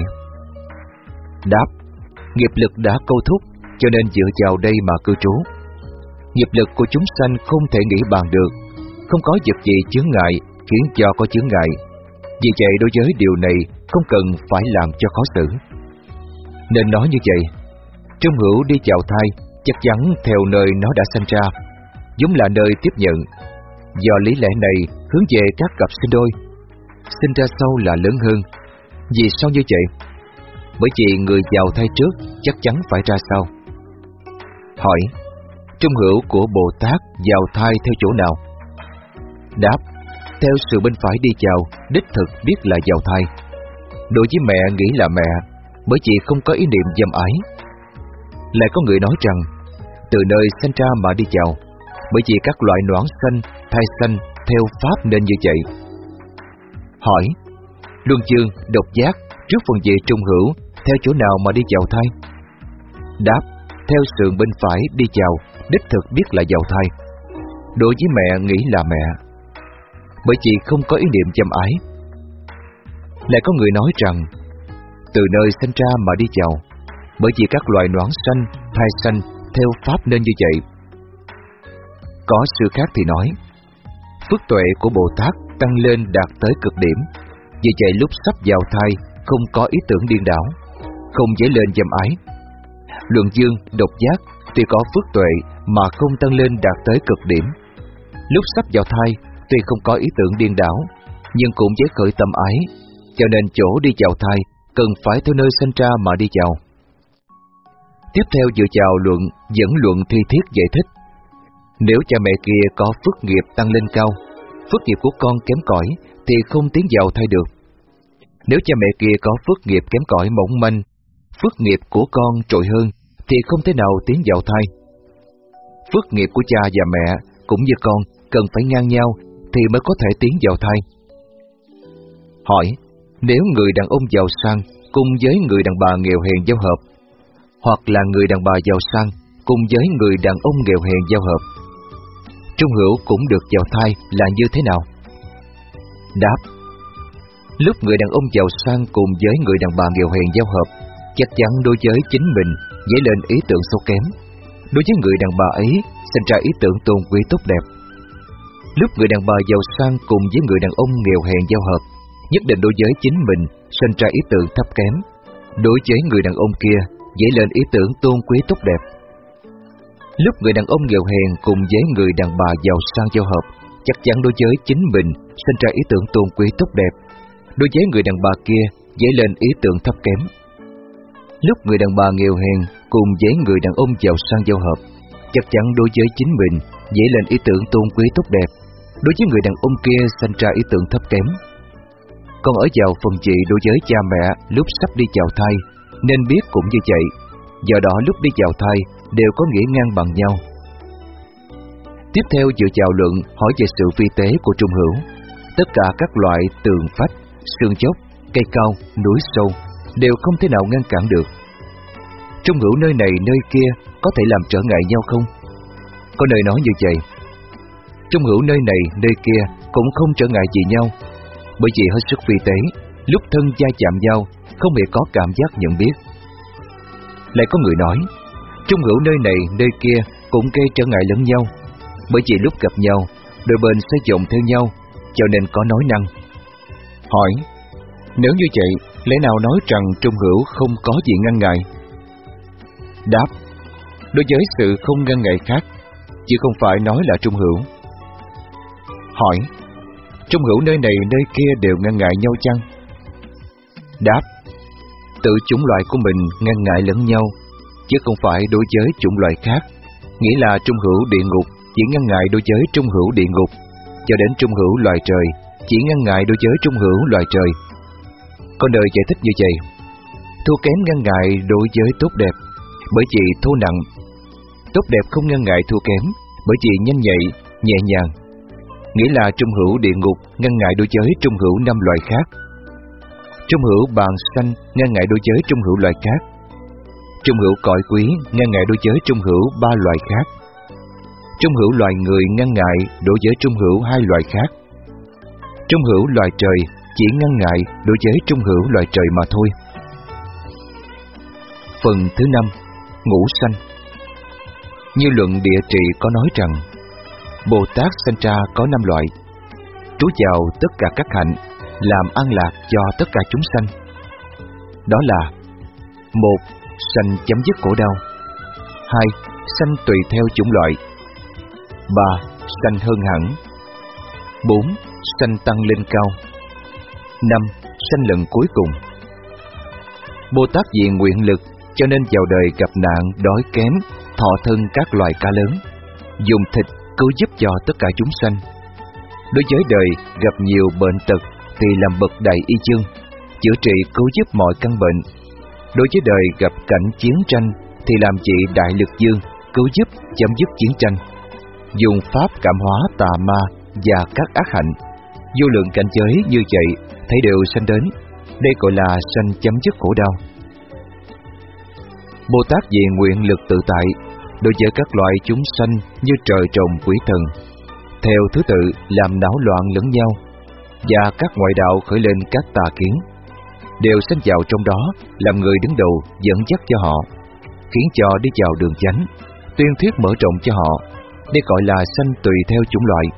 Đáp: nghiệp lực đã câu thúc cho nên dựa vào đây mà cư trú. Nghiệp lực của chúng sanh không thể nghĩ bàn được, không có vật gì chướng ngại khiến cho có chướng ngại. Vì vậy đối với điều này không cần phải làm cho khó xử. Nên nói như vậy, trung hữu đi vào thai chắc chắn theo nơi nó đã sanh ra, vốn là nơi tiếp nhận. Do lý lẽ này hướng về các cặp sinh đôi, sinh ra sau là lớn hơn. Vì sao như vậy? Bởi vì người vào thai trước chắc chắn phải ra sau. Hỏi: trung hữu của Bồ Tát vào thai theo chỗ nào? Đáp: theo sự bên phải đi vào, đích thực biết là vào thai. Đối với mẹ nghĩ là mẹ, bởi vì không có ý niệm dâm ái. Lại có người nói rằng từ nơi sanh ra mà đi vào, bởi vì các loại noãn sanh, thai sanh theo pháp nên như vậy. Hỏi: luân dương, độc giác trước phần về trung hữu theo chỗ nào mà đi vào thai? Đáp: theo sườn bên phải đi vào, đích thực biết là vào thai. Đối với mẹ nghĩ là mẹ, bởi vì không có ý niệm dâm ái. Lại có người nói rằng từ nơi sanh ra mà đi vào, bởi vì các loài noãn sanh, thai sanh theo pháp nên như vậy. Có sự khác thì nói phước tuệ của Bồ Tát tăng lên đạt tới cực điểm, vì vậy lúc sắp vào thai không có ý tưởng điên đảo, không dấy lên dâm ái. Luận dương, độc giác tuy có phước tuệ mà không tăng lên đạt tới cực điểm, lúc sắp vào thai tuy không có ý tưởng điên đảo, nhưng cũng dấy khởi tâm ái, cho nên chỗ đi vào thai cần phải theo nơi sanh ra mà đi vào. Tiếp theo dựa vào luận dẫn luận thi thiết giải thích: nếu cha mẹ kia có phước nghiệp tăng lên cao, phước nghiệp của con kém cỏi thì không tiến vào thai được. Nếu cha mẹ kia có phước nghiệp kém cỏi mỏng manh, phước nghiệp của con trội hơn thì không thể nào tiến vào thai. Phước nghiệp của cha và mẹ cũng như con cần phải ngang nhau thì mới có thể tiến vào thai. Hỏi: nếu người đàn ông giàu sang cùng với người đàn bà nghèo hèn giao hợp, hoặc là người đàn bà giàu sang cùng với người đàn ông nghèo hèn giao hợp, trung hữu cũng được vào thai là như thế nào? Đáp: lúc người đàn ông giàu sang cùng với người đàn bà nghèo hèn giao hợp, chắc chắn đối với chính mình dấy lên ý tưởng xấu kém. Đối với người đàn bà ấy sinh ra ý tưởng tôn quý tốt đẹp. Lúc người đàn bà giàu sang cùng với người đàn ông nghèo hèn giao hợp, nhất định đối với chính mình sinh ra ý tưởng thấp kém. Đối với người đàn ông kia dấy lên ý tưởng tôn quý tốt đẹp. Lúc người đàn ông nghèo hèn cùng với người đàn bà giàu sang giao hợp, chắc chắn đối với chính mình sinh ra ý tưởng tôn quý tốt đẹp. Đối với người đàn bà kia dấy lên ý tưởng thấp kém. Lúc người đàn bà nghèo hèn cùng với người đàn ông giàu sang giao hợp, chắc chắn đối với chính mình dấy lên ý tưởng tôn quý tốt đẹp. Đối với người đàn ông kia sinh ra ý tưởng thấp kém. Còn ở vào phần trị đối với cha mẹ lúc sắp đi vào thai, nên biết cũng như vậy. Do đó lúc đi vào thai đều có nghĩa ngang bằng nhau. Tiếp theo dựa vào luận hỏi về sự vi tế của trung hữu. Tất cả các loại tường phách, sườn dốc, cây cao, núi sâu đều không thể nào ngăn cản được. Trung hữu nơi này nơi kia có thể làm trở ngại nhau không? Có nơi nói như vậy. Trung hữu nơi này nơi kia cũng không trở ngại gì nhau, bởi vì hết sức vi tế, lúc thân gia chạm nhau không hề có cảm giác nhận biết. Lại có người nói trung hữu nơi này nơi kia cũng gây trở ngại lẫn nhau, bởi vì lúc gặp nhau đôi bên sẽ dòng theo nhau, cho nên có nói năng. Hỏi, nếu như vậy, lẽ nào nói rằng trung hữu không có gì ngăn ngại? Đáp, đối với sự không ngăn ngại khác, chứ không phải nói là trung hữu. Hỏi, trung hữu nơi này nơi kia đều ngăn ngại nhau chăng? Đáp, tự chủng loại của mình ngăn ngại lẫn nhau, chứ không phải đối với chủng loại khác. Nghĩa là trung hữu địa ngục chỉ ngăn ngại đối với trung hữu địa ngục, cho đến trung hữu loài trời chỉ ngăn ngại đối với trung hữu loài trời. Con đời giải thích như vậy: thua kém ngăn ngại đối với tốt đẹp, bởi vì thô nặng. Tốt đẹp không ngăn ngại thua kém, bởi vì nhanh nhạy, nhẹ nhàng. Nghĩa là trung hữu địa ngục ngăn ngại đối với trung hữu năm loài khác. Trung hữu bàn xanh ngăn ngại đối với trung hữu loài khác. Trung hữu cõi quý ngăn ngại đối với trung hữu ba loài khác. Trung hữu loài người ngăn ngại đối với trung hữu hai loài khác. Trung hữu loài trời chỉ ngăn ngại đối với trung hữu loài trời mà thôi. Phần thứ năm, ngũ sanh. Như luận địa trị có nói rằng, Bồ Tát sanh ra có năm loại, trú vào tất cả các hạnh, làm an lạc cho tất cả chúng sanh. Đó là: một. Sanh chấm dứt khổ đau. Hai. Sanh tùy theo chủng loại. Ba. Sanh hơn hẳn. Bốn. Sanh tăng lên cao. Năm. Sanh lần cuối cùng. Bồ Tát vì nguyện lực cho nên vào đời gặp nạn đói kém, thọ thân các loài cá lớn, dùng thịt cứu giúp cho tất cả chúng sanh. Đối với đời gặp nhiều bệnh tật thì làm bậc đại y chương, chữa trị cứu giúp mọi căn bệnh. Đối với đời gặp cảnh chiến tranh thì làm trị đại lực dương, cứu giúp chấm dứt chiến tranh. Dùng pháp cảm hóa tà ma và các ác hạnh, vô lượng cảnh giới như vậy thấy đều sanh đến. Đây gọi là sanh chấm dứt khổ đau. Bồ Tát vì nguyện lực tự tại đối với các loại chúng sanh như trời trồng quỷ thần, theo thứ tự làm náo loạn lẫn nhau, và các ngoại đạo khởi lên các tà kiến, đều sanh vào trong đó làm người đứng đầu dẫn dắt cho họ, khiến cho đi vào đường chánh, tuyên thuyết mở rộng cho họ. Đây gọi là sanh tùy theo chủng loại.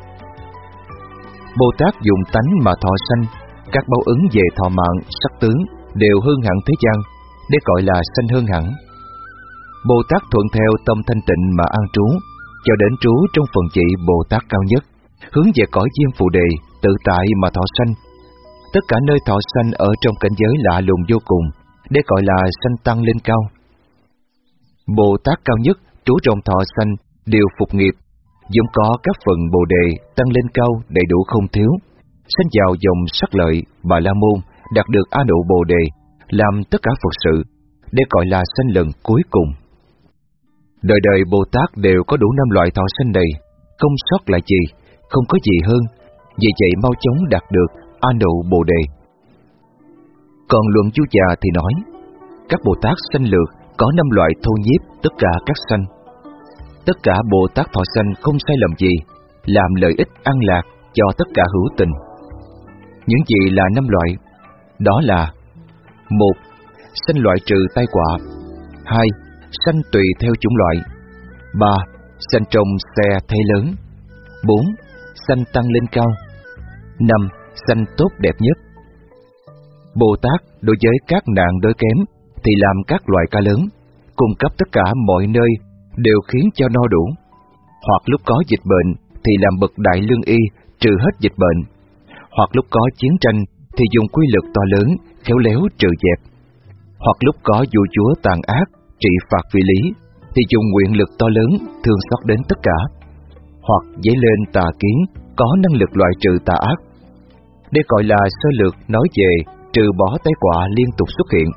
Bồ Tát dùng tánh mà thọ sanh, các báo ứng về thọ mạng, sắc tướng đều hơn hẳn thế gian. Đây gọi là sanh hơn hẳn. Bồ Tát thuận theo tâm thanh tịnh mà an trú, cho đến trú trong phần trị Bồ Tát cao nhất, hướng về cõi diêm phù đề, tự tại mà thọ sanh. Tất cả nơi thọ sanh ở trong cảnh giới lạ lùng vô cùng, đây gọi là sanh tăng lên cao. Bồ Tát cao nhất trú trong thọ sanh đều phục nghiệp, vốn có các phần Bồ đề tăng lên cao đầy đủ không thiếu, sanh vào dòng sắc lợi Bà La Môn, đạt được A Nụ Bồ đề, làm tất cả Phật sự. Đây gọi là sanh lần cuối cùng. Đời đời Bồ Tát đều có đủ năm loại thọ sanh này, không sót lại gì, không có gì hơn. Vì vậy mau chóng đạt được A Nụ Bồ đề. Còn luận chú già thì nói, các Bồ Tát sanh lược có năm loại thô nhiếp tất cả các sanh. Tất cả Bồ Tát thọ sanh không sai lầm gì, làm lợi ích an lạc cho tất cả hữu tình. Những gì là năm loại? Đó là: một. Sanh loại trừ tai họa. Hai. Sanh tùy theo chủng loại. Ba. Sanh trong xe thế lớn. Bốn. Sanh tăng lên cao. Năm. Sanh tốt đẹp nhất. Bồ Tát đối với các nạn đói kém thì làm các loài cá lớn, cung cấp tất cả mọi nơi, đều khiến cho no đủ. Hoặc lúc có dịch bệnh thì làm bậc đại lương y, trừ hết dịch bệnh. Hoặc lúc có chiến tranh thì dùng quy lực to lớn, khéo léo trừ dẹp. Hoặc lúc có vua chúa tàn ác, trị phạt vì lý, thì dùng nguyện lực to lớn, thương xót đến tất cả. Hoặc dấy lên tà kiến, có năng lực loại trừ tà ác. Đây gọi là sơ lược nói về trừ bỏ tai họa liên tục xuất hiện.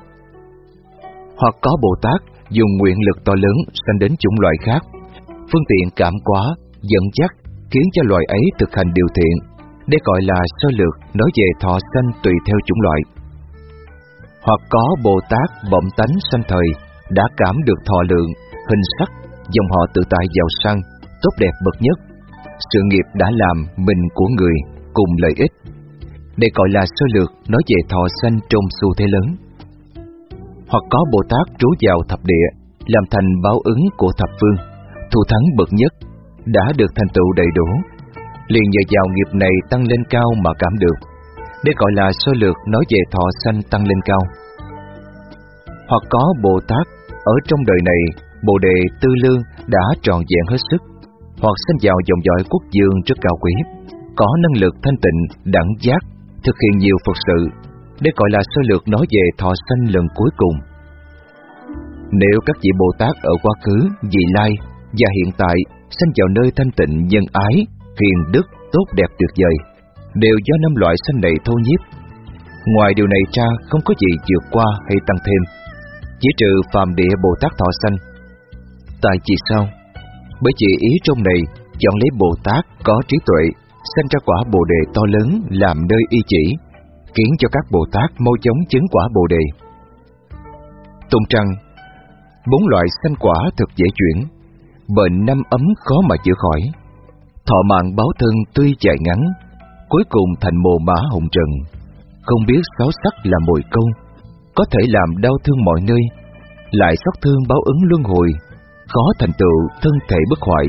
Hoặc có Bồ Tát dùng nguyện lực to lớn sanh đến chủng loại khác, phương tiện cảm hóa, dẫn dắt, khiến cho loài ấy thực hành điều thiện. Đây gọi là sơ lược nói về thọ sanh tùy theo chủng loại. Hoặc có Bồ Tát bẩm tánh sanh thời, đã cảm được thọ lượng, hình sắc, dòng họ tự tại giàu sang, tốt đẹp bậc nhất. Sự nghiệp đã làm mình của người, cùng lợi ích. Đây gọi là sơ lược nói về thọ sanh trong xu thế lớn. Hoặc có Bồ Tát trú vào thập địa, làm thành báo ứng của thập phương, thù thắng bậc nhất, đã được thành tựu đầy đủ. Liền nhờ vào nghiệp này tăng lên cao mà cảm được. Đây gọi là sơ lược nói về thọ sanh tăng lên cao. Hoặc có Bồ Tát ở trong đời này, Bồ đề tư lương đã trọn vẹn hết sức, hoặc sinh vào dòng dõi quốc dương rất cao quý, có năng lực thanh tịnh, đẳng giác, thực hiện nhiều Phật sự. Đây gọi là sơ lược nói về thọ sanh lần cuối cùng. Nếu các vị Bồ Tát ở quá khứ, vị lai và hiện tại sanh vào nơi thanh tịnh, nhân ái, hiền đức, tốt đẹp tuyệt vời, đều do năm loại sanh này thâu nhiếp. Ngoài điều này ra không có gì vượt qua hay tăng thêm, chỉ trừ phàm địa Bồ Tát thọ sanh. Tại vì sao? Bởi vì ý trong này chọn lấy Bồ Tát có trí tuệ, sanh ra quả Bồ đề to lớn làm nơi y chỉ, khiến cho các Bồ Tát mau chóng chứng quả Bồ đề. Tôn trăng, bốn loại sanh quả thật dễ chuyển, bệnh năm ấm khó mà chữa khỏi, thọ mạng báo thân tuy dài ngắn, cuối cùng thành mồ mã hồng trần, không biết sáu sắc là mồi câu, có thể làm đau thương mọi nơi, lại xót thương báo ứng luân hồi, khó thành tựu thân thể bất hoại.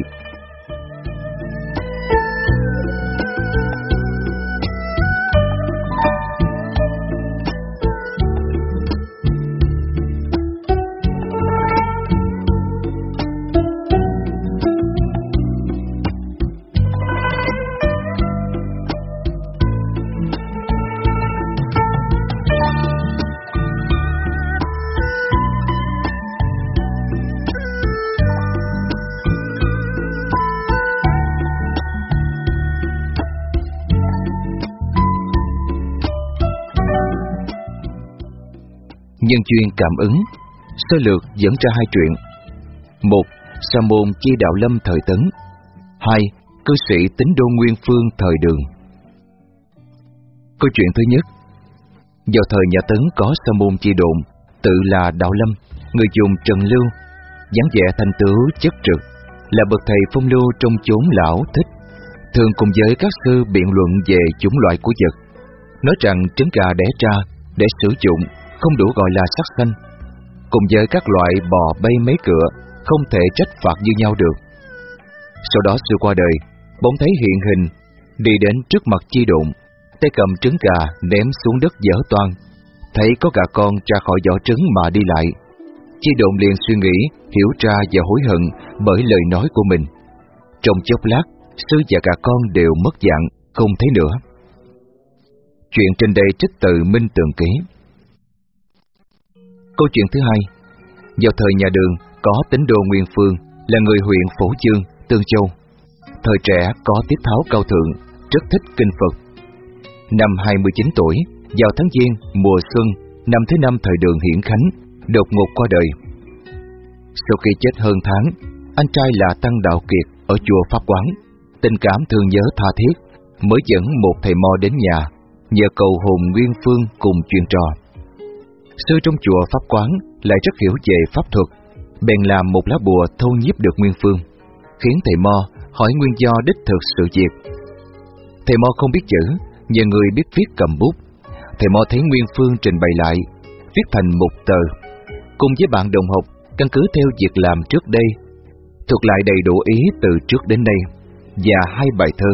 Nhân duyên cảm ứng, sơ lược dẫn ra hai chuyện. Một, sa môn Chi Đạo Lâm thời Tấn. Hai, cư sĩ Tín Đô Nguyên Phương thời Đường. Câu chuyện thứ nhất. Vào thời nhà Tấn có sa môn Chi Độn, tự là Đạo Lâm, người dùng Trần Lưu, dáng vẻ thanh tửu chất trực, là bậc thầy phong lưu trong chốn lão thích, thường cùng với các sư biện luận về chủng loại của vật, nói rằng trứng gà đẻ ra để sử dụng không đủ gọi là sát sanh, cùng với các loại bò bay mấy cửa không thể trách phạt như nhau được. Sau đó sư qua đời, bỗng thấy hiện hình, đi đến trước mặt Chi Độn, tay cầm trứng gà ném xuống đất dở toang, thấy có gà con ra khỏi vỏ trứng mà đi lại. Chi Độn liền suy nghĩ, hiểu ra và hối hận bởi lời nói của mình. Trong chốc lát, sư và gà con đều mất dạng, không thấy nữa. Chuyện trên đây trích từ Minh Tường Ký. Câu chuyện thứ hai. Vào thời nhà Đường có Tín Đô Nguyên Phương, là người huyện Phổ Chương, Tương Châu. Thời trẻ có tiết tháo cao thượng, rất thích kinh Phật. Năm hai mươi chín tuổi, vào tháng Giêng, mùa xuân, năm thứ năm thời Đường hiển khánh, đột ngột qua đời. Sau khi chết hơn tháng, anh trai là Tăng Đạo Kiệt ở chùa Pháp Quán, tình cảm thương nhớ tha thiết, mới dẫn một thầy mo đến nhà, nhờ cầu hồn Nguyên Phương cùng chuyên trò. Sư trong chùa Pháp Quán lại rất hiểu về pháp thuật, bèn làm một lá bùa thâu nhiếp được Nguyên Phương, khiến thầy mo hỏi nguyên do đích thực sự việc. Thầy mo không biết chữ, nhờ người biết viết cầm bút. Thầy mo thấy Nguyên Phương trình bày lại, viết thành một tờ, cùng với bạn đồng học căn cứ theo việc làm trước đây, thuật lại đầy đủ ý từ trước đến nay, và hai bài thơ.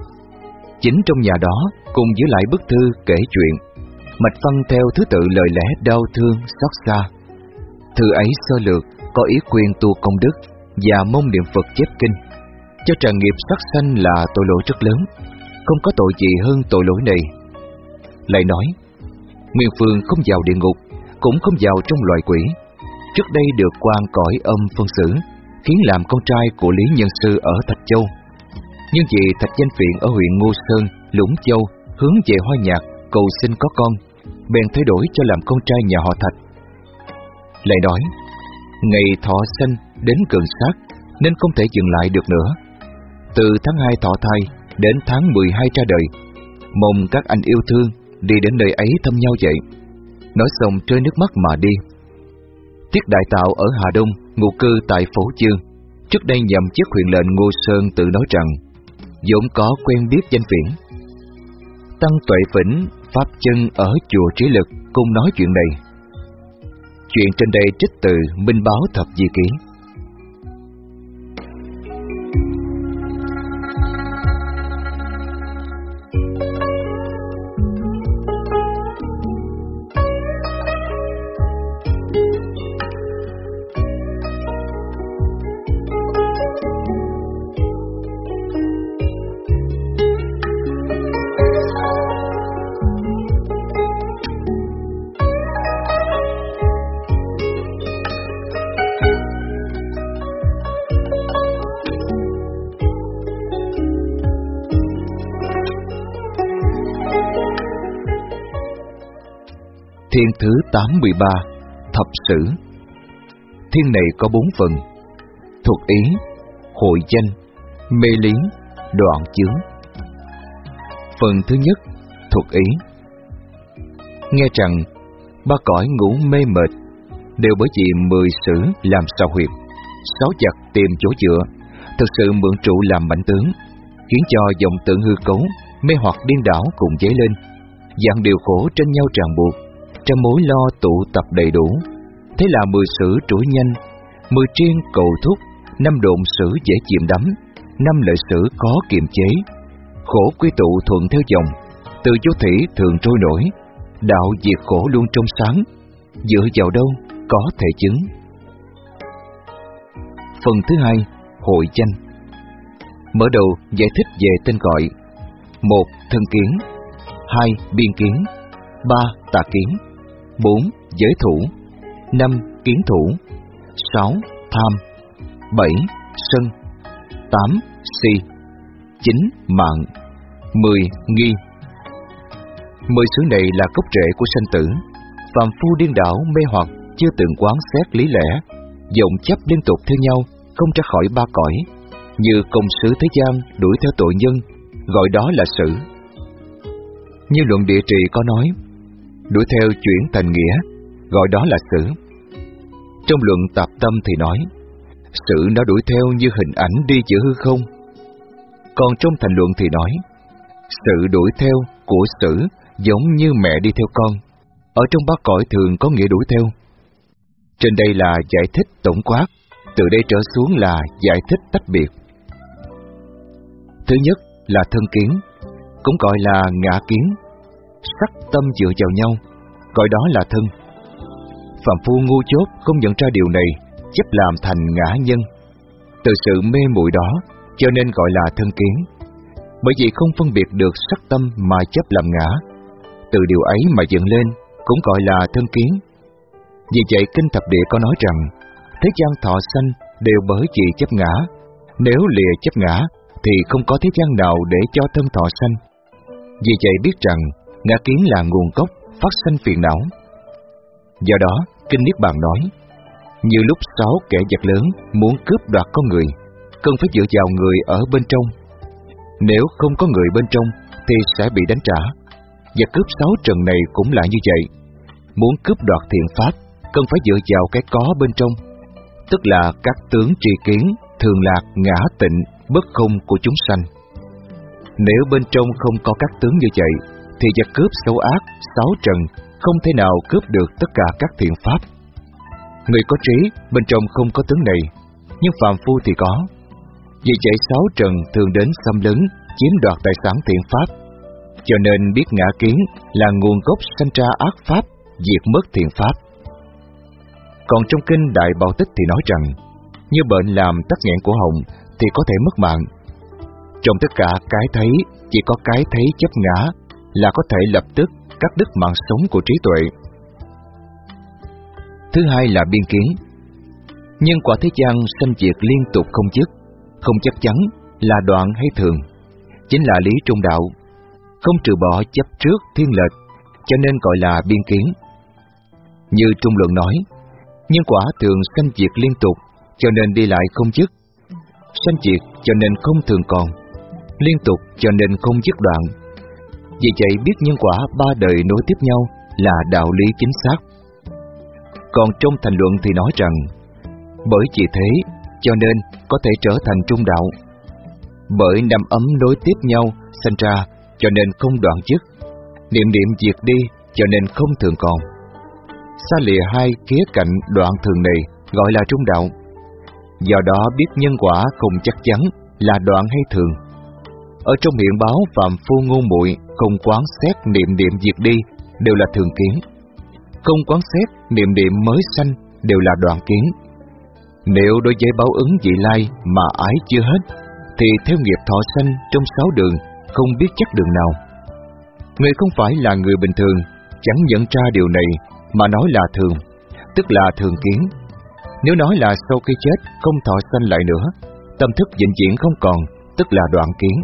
Chính trong nhà đó, cùng với lại bức thư kể chuyện, mạch văn theo thứ tự lời lẽ đau thương, xót xa. Thư ấy sơ lược, có ý khuyên tu công đức và mong niệm Phật chép kinh, cho trần nghiệp sát sanh là tội lỗi rất lớn, không có tội gì hơn tội lỗi này. Lại nói, Nguyên Phương không vào địa ngục, cũng không vào trong loài quỷ. Trước đây được quan cõi âm phân xử, khiến làm con trai của Lý Nhân Sư ở Thạch Châu. Nhưng vì Thạch Danh Phiện ở huyện Ngô Sơn, Lũng Châu hướng về Hoa Nhạc cầu xin có con, bèn thay đổi cho làm con trai nhà họ Thạch. Lại nói, ngày thọ sanh đến gần sát nên không thể dừng lại được nữa. Từ tháng hai thọ thai đến tháng mười hai ra đời, mong các anh yêu thương đi đến nơi ấy thăm nhau vậy. Nói xong rơi nước mắt mà đi. Tiết Đại Tạo ở Hà Đông ngụ cư tại Phổ Chương, trước đây nhậm chức huyện lệnh Ngô Sơn tự nói rằng vốn có quen biết Danh Phiển. Tăng Tuệ Phỉnh, Pháp Chân ở chùa Trí Lực cùng nói chuyện này. Chuyện trên đây trích từ Minh Báo Thập Di Ký. Thiên thứ tám mươi ba, thập sử. Thiên này có bốn phần: thuộc ý, hội danh, mê lý, đoạn chướng. Phần thứ nhất, thuộc ý. Nghe rằng ba cõi ngủ mê mệt đều bởi vì mười sử làm sao huyệt, sáu chặt tìm chỗ dựa, thực sự mượn trụ làm mảnh tướng, khiến cho vọng tưởng hư cấu, mê hoặc điên đảo cùng dấy lên, dạng điều khổ tranh nhau ràng buộc, trăm mối lo tụ tập đầy đủ. Thế là mười sử trỗi nhanh, mười triên cầu thúc, năm độn sử dễ chìm đắm, năm lợi sử khó kiềm chế. Khổ quy tụ thuận theo dòng, từ vô thủy thường trôi nổi, đạo diệt khổ luôn trong sáng, dựa vào đâu có thể chứng. Phần thứ hai, hội danh. Mở đầu giải thích về tên gọi: một. Thân kiến. Hai. Biên kiến. Ba. Tà kiến. Bốn. Giới thủ. Năm. Kiến thủ. Sáu. Tham. Bảy. Sân. Tám. Si. Chín. Mạng. Mười. Nghi. Mười xứ này là gốc rễ của sanh tử. Phàm phu điên đảo mê hoặc, chưa từng quán xét lý lẽ, vọng chấp liên tục theo nhau, không ra khỏi ba cõi, như công sử thế gian đuổi theo tội nhân, gọi đó là sử. Như luận địa trị có nói, đuổi theo chuyển thành nghĩa, gọi đó là sử. Trong luận tạp tâm thì nói, sử nó đuổi theo như hình ảnh đi giữa hư không. Còn trong thành luận thì nói, sự đuổi theo của sử giống như mẹ đi theo con, ở trong ba cõi thường có nghĩa đuổi theo. Trên đây là giải thích tổng quát, từ đây trở xuống là giải thích tách biệt. Thứ nhất là thân kiến, cũng gọi là ngã kiến. Sắc tâm dựa vào nhau, gọi đó là thân. Phàm phu ngu dốt không nhận ra điều này, chấp làm thành ngã nhân. Từ sự mê muội đó, cho nên gọi là thân kiến. Bởi vì không phân biệt được sắc tâm mà chấp làm ngã, từ điều ấy mà dựng lên, cũng gọi là thân kiến. Vì vậy Kinh Thập Địa có nói rằng, thế gian thọ sanh đều bởi vì chấp ngã. Nếu lìa chấp ngã, thì không có thế gian nào để cho thân thọ sanh. Vì vậy biết rằng, ngã kiến là nguồn gốc phát sanh phiền não. Do đó, Kinh Niết Bàn nói, như lúc sáu kẻ giặc lớn muốn cướp đoạt con người, cần phải dựa vào người ở bên trong. Nếu không có người bên trong, thì sẽ bị đánh trả. Và cướp sáu trần này cũng là như vậy. Muốn cướp đoạt thiện pháp, cần phải dựa vào cái có bên trong, tức là các tướng tri kiến, thường lạc, ngã tịnh, bất không của chúng sanh. Nếu bên trong không có các tướng như vậy, thì giặc cướp xấu ác, sáu trần không thể nào cướp được tất cả các thiện pháp. Người có trí, bên trong không có tướng này, nhưng phàm phu thì có. Vì vậy sáu trần thường đến xâm lấn, chiếm đoạt tài sản thiện pháp. Cho nên biết ngã kiến là nguồn gốc sanh ra ác pháp, diệt mất thiện pháp. Còn trong Kinh Đại Bảo Tích thì nói rằng, như bệnh làm tắc nghẽn cổ họng thì có thể mất mạng. Trong tất cả cái thấy, chỉ có cái thấy chấp ngã là có thể lập tức cắt đứt mạng sống của trí tuệ. Thứ hai là biên kiến. Nhân quả thế gian sanh diệt liên tục không dứt, không chắc chắn là đoạn hay thường, chính là lý trung đạo, không trừ bỏ chấp trước thiên lệch, cho nên gọi là biên kiến. Như Trung Luận nói, nhân quả thường sanh diệt liên tục, cho nên đi lại không dứt, sanh diệt cho nên không thường còn, liên tục cho nên không dứt đoạn. Vì vậy biết nhân quả ba đời nối tiếp nhau là đạo lý chính xác. Còn trong thành luận thì nói rằng, bởi vì thế cho nên có thể trở thành trung đạo. Bởi năm ấm nối tiếp nhau sanh ra, cho nên không đoạn dứt. Niệm niệm diệt đi, cho nên không thường còn. Xa lìa hai khía cạnh đoạn thường này gọi là trung đạo. Do đó biết nhân quả không chắc chắn là đoạn hay thường. Ở trong hiện báo phàm phu ngu muội không quán xét niệm niệm diệt đi đều là thường kiến. Không quán xét niệm niệm mới sanh đều là đoạn kiến. Nếu đối với báo ứng vị lai mà ái chưa hết, thì theo nghiệp thọ sanh trong sáu đường không biết chắc đường nào. Người không phải là người bình thường, chẳng nhận ra điều này mà nói là thường, tức là thường kiến. Nếu nói là sau khi chết không thọ sanh lại nữa, tâm thức vĩnh viễn không còn, tức là đoạn kiến.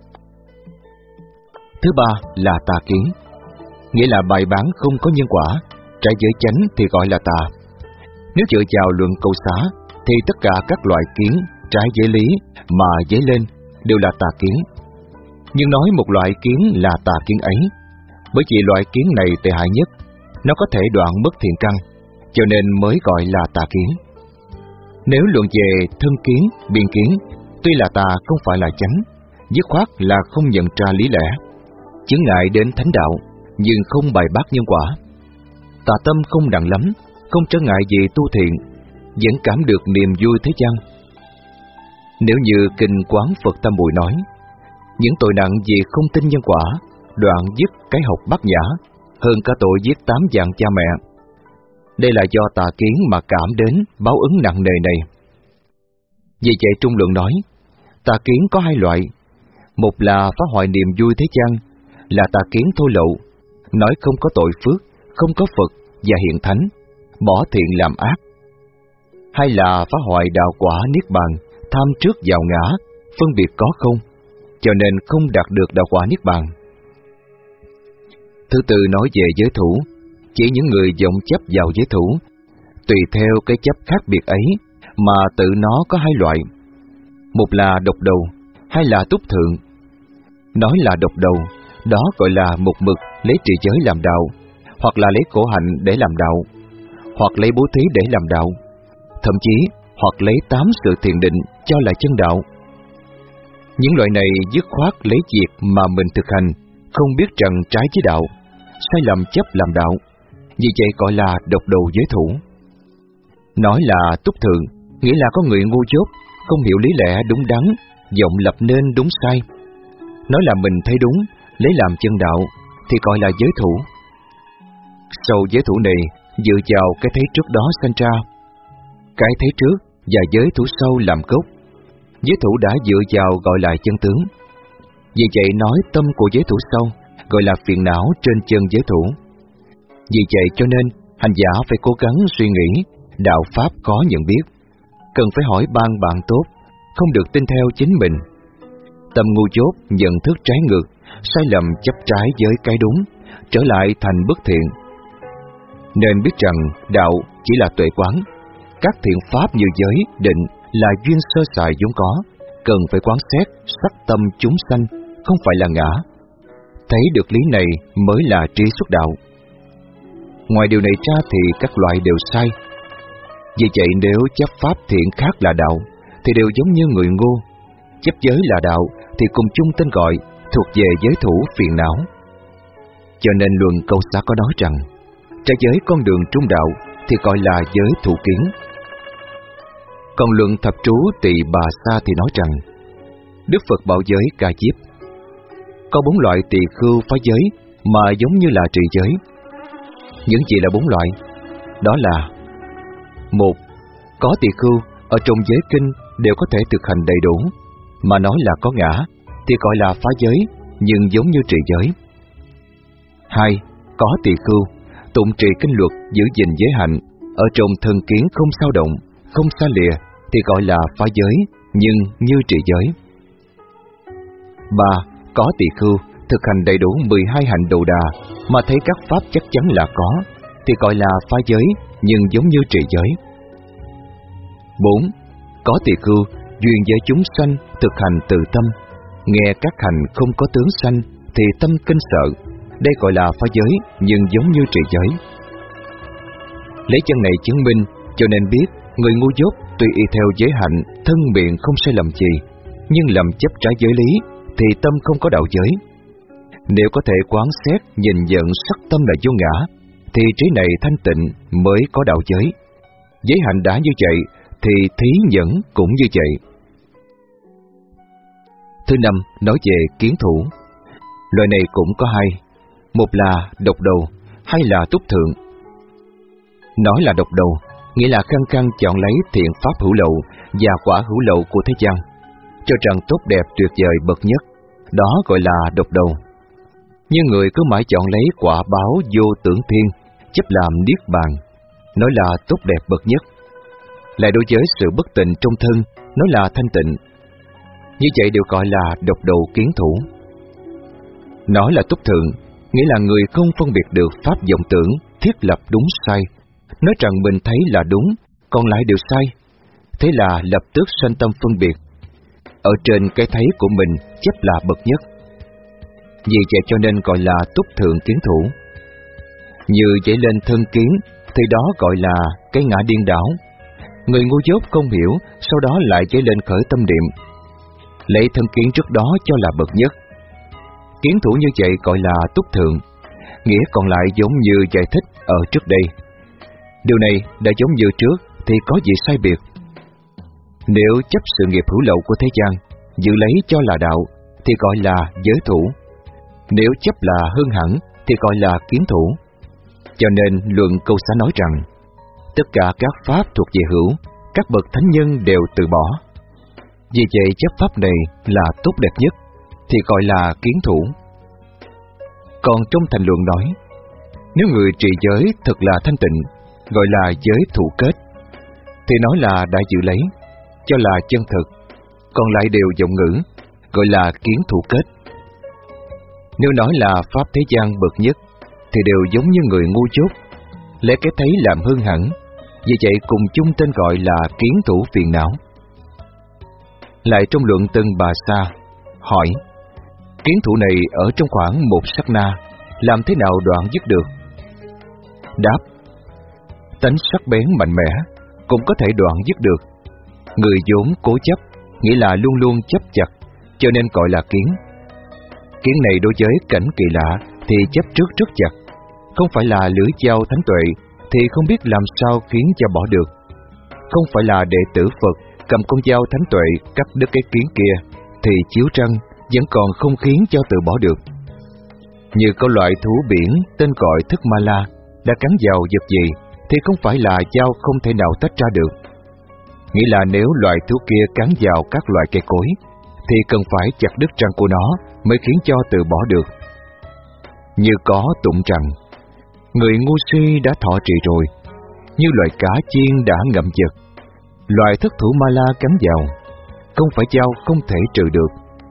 Thứ ba là tà kiến, nghĩa là bài bán không có nhân quả, trái giới chánh thì gọi là tà. Nếu dựa vào luận câu xá, thì tất cả các loại kiến trái giới lý mà dấy lên đều là tà kiến. Nhưng nói một loại kiến là tà kiến ấy, bởi vì loại kiến này tệ hại nhất, nó có thể đoạn mất thiện căn, cho nên mới gọi là tà kiến. Nếu luận về thân kiến, biên kiến, tuy là tà không phải là chánh, dứt khoát là không nhận ra lý lẽ, chướng ngại đến thánh đạo, nhưng không bài bác nhân quả. Tà tâm không nặng lắm, không trở ngại gì tu thiện, vẫn cảm được niềm vui thế gian. Nếu như kinh Quán Phật Tam Muội nói, những tội nặng vì không tin nhân quả, đoạn dứt cái học bát nhã, hơn cả tội giết tám vạn cha mẹ. Đây là do tà kiến mà cảm đến báo ứng nặng nề này. Vì vậy Trung Luận nói, tà kiến có hai loại. Một là phá hoại niềm vui thế gian, là tà kiến thô lậu, nói không có tội phước, không có Phật và hiện thánh, bỏ thiện làm ác. Hai là phá hoại đạo quả niết bàn, tham trước vào ngã, phân biệt có không, cho nên không đạt được đạo quả niết bàn. Thứ tư nói về giới thủ, chỉ những người vọng chấp vào giới thủ, tùy theo cái chấp khác biệt ấy mà tự nó có hai loại. Một là độc đầu, hai là túc thượng. Nói là độc đầu, đó gọi là một mực lấy trì giới làm đạo, hoặc là lấy khổ hạnh để làm đạo, hoặc lấy bố thí để làm đạo, thậm chí hoặc lấy tám sự thiền định cho là chân đạo. Những loại này dứt khoát lấy việc mà mình thực hành, không biết rằng trái với đạo, sai lầm chấp làm đạo, vì vậy gọi là độc đầu giới thủ. Nói là túc thượng, nghĩa là có người ngu dốt, không hiểu lý lẽ đúng đắn, vọng lập nên đúng sai. Nói là mình thấy đúng, lấy làm chân đạo, thì gọi là giới thủ. Sau giới thủ này, dựa vào cái thấy trước đó sanh ra. Cái thấy trước và giới thủ sau làm gốc. Giới thủ đã dựa vào gọi là chân tướng. Vì vậy nói tâm của giới thủ sau, gọi là phiền não trên chân giới thủ. Vì vậy cho nên, hành giả phải cố gắng suy nghĩ, đạo Pháp có nhận biết. Cần phải hỏi ban bạn tốt, không được tin theo chính mình. Tâm ngu dốt, nhận thức trái ngược, sai lầm chấp trái với cái đúng, trở lại thành bất thiện. Nên biết rằng đạo chỉ là tuệ quán. Các thiện pháp như giới, định là duyên sơ sài vốn có, cần phải quán xét, sắc tâm chúng sanh, không phải là ngã. Thấy được lý này mới là trí xuất đạo. Ngoài điều này ra thì các loại đều sai. Vì vậy nếu chấp pháp thiện khác là đạo, thì đều giống như người ngu. Chấp giới là đạo, thì cùng chung tên gọi, thuộc về giới thủ phiền não. Cho nên luận câu xá có nói rằng, trái giới con đường trung đạo, thì gọi là giới thủ kiến. Còn luận thập trú tỳ bà sa thì nói rằng, Đức Phật bảo giới ca diếp. Có bốn loại tỳ khưu phá giới mà giống như là trì giới. Những gì là bốn loại? Đó là: một. Có tỳ khưu ở trong giới kinh đều có thể thực hành đầy đủ, mà nói là có ngã thì gọi là phá giới, nhưng giống như trì giới. Hai. Có tỳ khưu tụng trì kinh luật, giữ gìn giới hạnh, ở trong thân kiến không xao động, không xa lìa thì gọi là phá giới, nhưng như trì giới. Ba. Có tỳ khưu thực hành đầy đủ mười hai hạnh đầu đà, mà thấy các pháp chắc chắn là có thì gọi là phá giới, nhưng giống như trì giới. Bốn. Có tỳ khưu duyên với chúng sanh thực hành từ tâm, nghe các hành không có tướng sanh thì tâm kinh sợ, đây gọi là phá giới, nhưng giống như trì giới. Lấy chân này chứng minh, cho nên biết người ngu dốt tuy y theo giới hạnh, thân miệng không sai lầm gì, nhưng lầm chấp trái giới lý thì tâm không có đạo giới. Nếu có thể quán xét nhìn nhận sắc tâm là vô ngã, thì trí này thanh tịnh mới có đạo giới. Giới hạnh đã như vậy thì thí nhẫn cũng như vậy. Thứ năm, nói về kiến thủ. Loại này cũng có hai, một là độc đầu, hai là túc thượng. Nói là độc đầu, nghĩa là khăng khăng chọn lấy thiện pháp hữu lậu và quả hữu lậu của thế gian, cho rằng tốt đẹp tuyệt vời bậc nhất, đó gọi là độc đầu. Nhưng người cứ mãi chọn lấy quả báo vô tưởng thiên, chấp làm niết bàn, nói là tốt đẹp bậc nhất. Lại đối với sự bất tịnh trong thân, nói là thanh tịnh. Như vậy đều gọi là độc đầu kiến thủ. Nói là túc thượng, nghĩa là người không phân biệt được pháp vọng tưởng thiết lập đúng sai, nói rằng mình thấy là đúng, còn lại đều sai. Thế là lập tức sanh tâm phân biệt. Ở trên cái thấy của mình chấp là bậc nhất. Vì vậy cho nên gọi là túc thượng kiến thủ. Như dậy lên thân kiến thì đó gọi là cái ngã điên đảo. Người ngu dốt không hiểu, sau đó lại dậy lên khởi tâm niệm, lấy thân kiến trước đó cho là bậc nhất. Kiến thủ như vậy gọi là túc thượng, nghĩa còn lại giống như giải thích ở trước đây. Điều này đã giống như trước thì có gì sai biệt. Nếu chấp sự nghiệp hữu lậu của thế gian, giữ lấy cho là đạo, thì gọi là giới thủ. Nếu chấp là hơn hẳn, thì gọi là kiến thủ. Cho nên luận câu xá nói rằng, tất cả các pháp thuộc về hữu, các bậc thánh nhân đều từ bỏ. Vì vậy chấp pháp này là tốt đẹp nhất, thì gọi là kiến thủ. Còn trong thành luận nói, nếu người trì giới thật là thanh tịnh, gọi là giới thủ kết, thì nói là đã giữ lấy, cho là chân thực, còn lại đều vọng ngữ, gọi là kiến thủ kết. Nếu nói là pháp thế gian bậc nhất, thì đều giống như người ngu dốt, lấy cái thấy làm hơn hẳn, vì vậy cùng chung tên gọi là kiến thủ phiền não. Lại trong luận Tân Bà Sa, hỏi, kiến thủ này ở trong khoảng một sát na, làm thế nào đoạn dứt được? Đáp, tánh sắc bén mạnh mẽ, cũng có thể đoạn dứt được. Người vốn cố chấp, nghĩa là luôn luôn chấp chặt, cho nên gọi là kiến. Kiến này đối với cảnh kỳ lạ thì chấp trước rất chặt, không phải là lưỡi dao thánh tuệ thì không biết làm sao khiến cho bỏ được. Không phải là đệ tử Phật cầm con dao thánh tuệ cắt đứt cái kiến kia thì chiếu răng vẫn còn không khiến cho tự bỏ được. Như có loại thú biển tên gọi thức ma la đã cắn vào vật gì thì không phải là dao không thể nào tách ra được. Nghĩa là nếu loại thú kia cắn vào các loại cây cối thì cần phải chặt đứt răng của nó mới khiến cho tự bỏ được. Như có tụng rằng, người ngu si đã thọ trì rồi, như loài cá chiên đã ngậm vật, loài thất thủ ma la cắn vào, không phải dao không thể trừ được.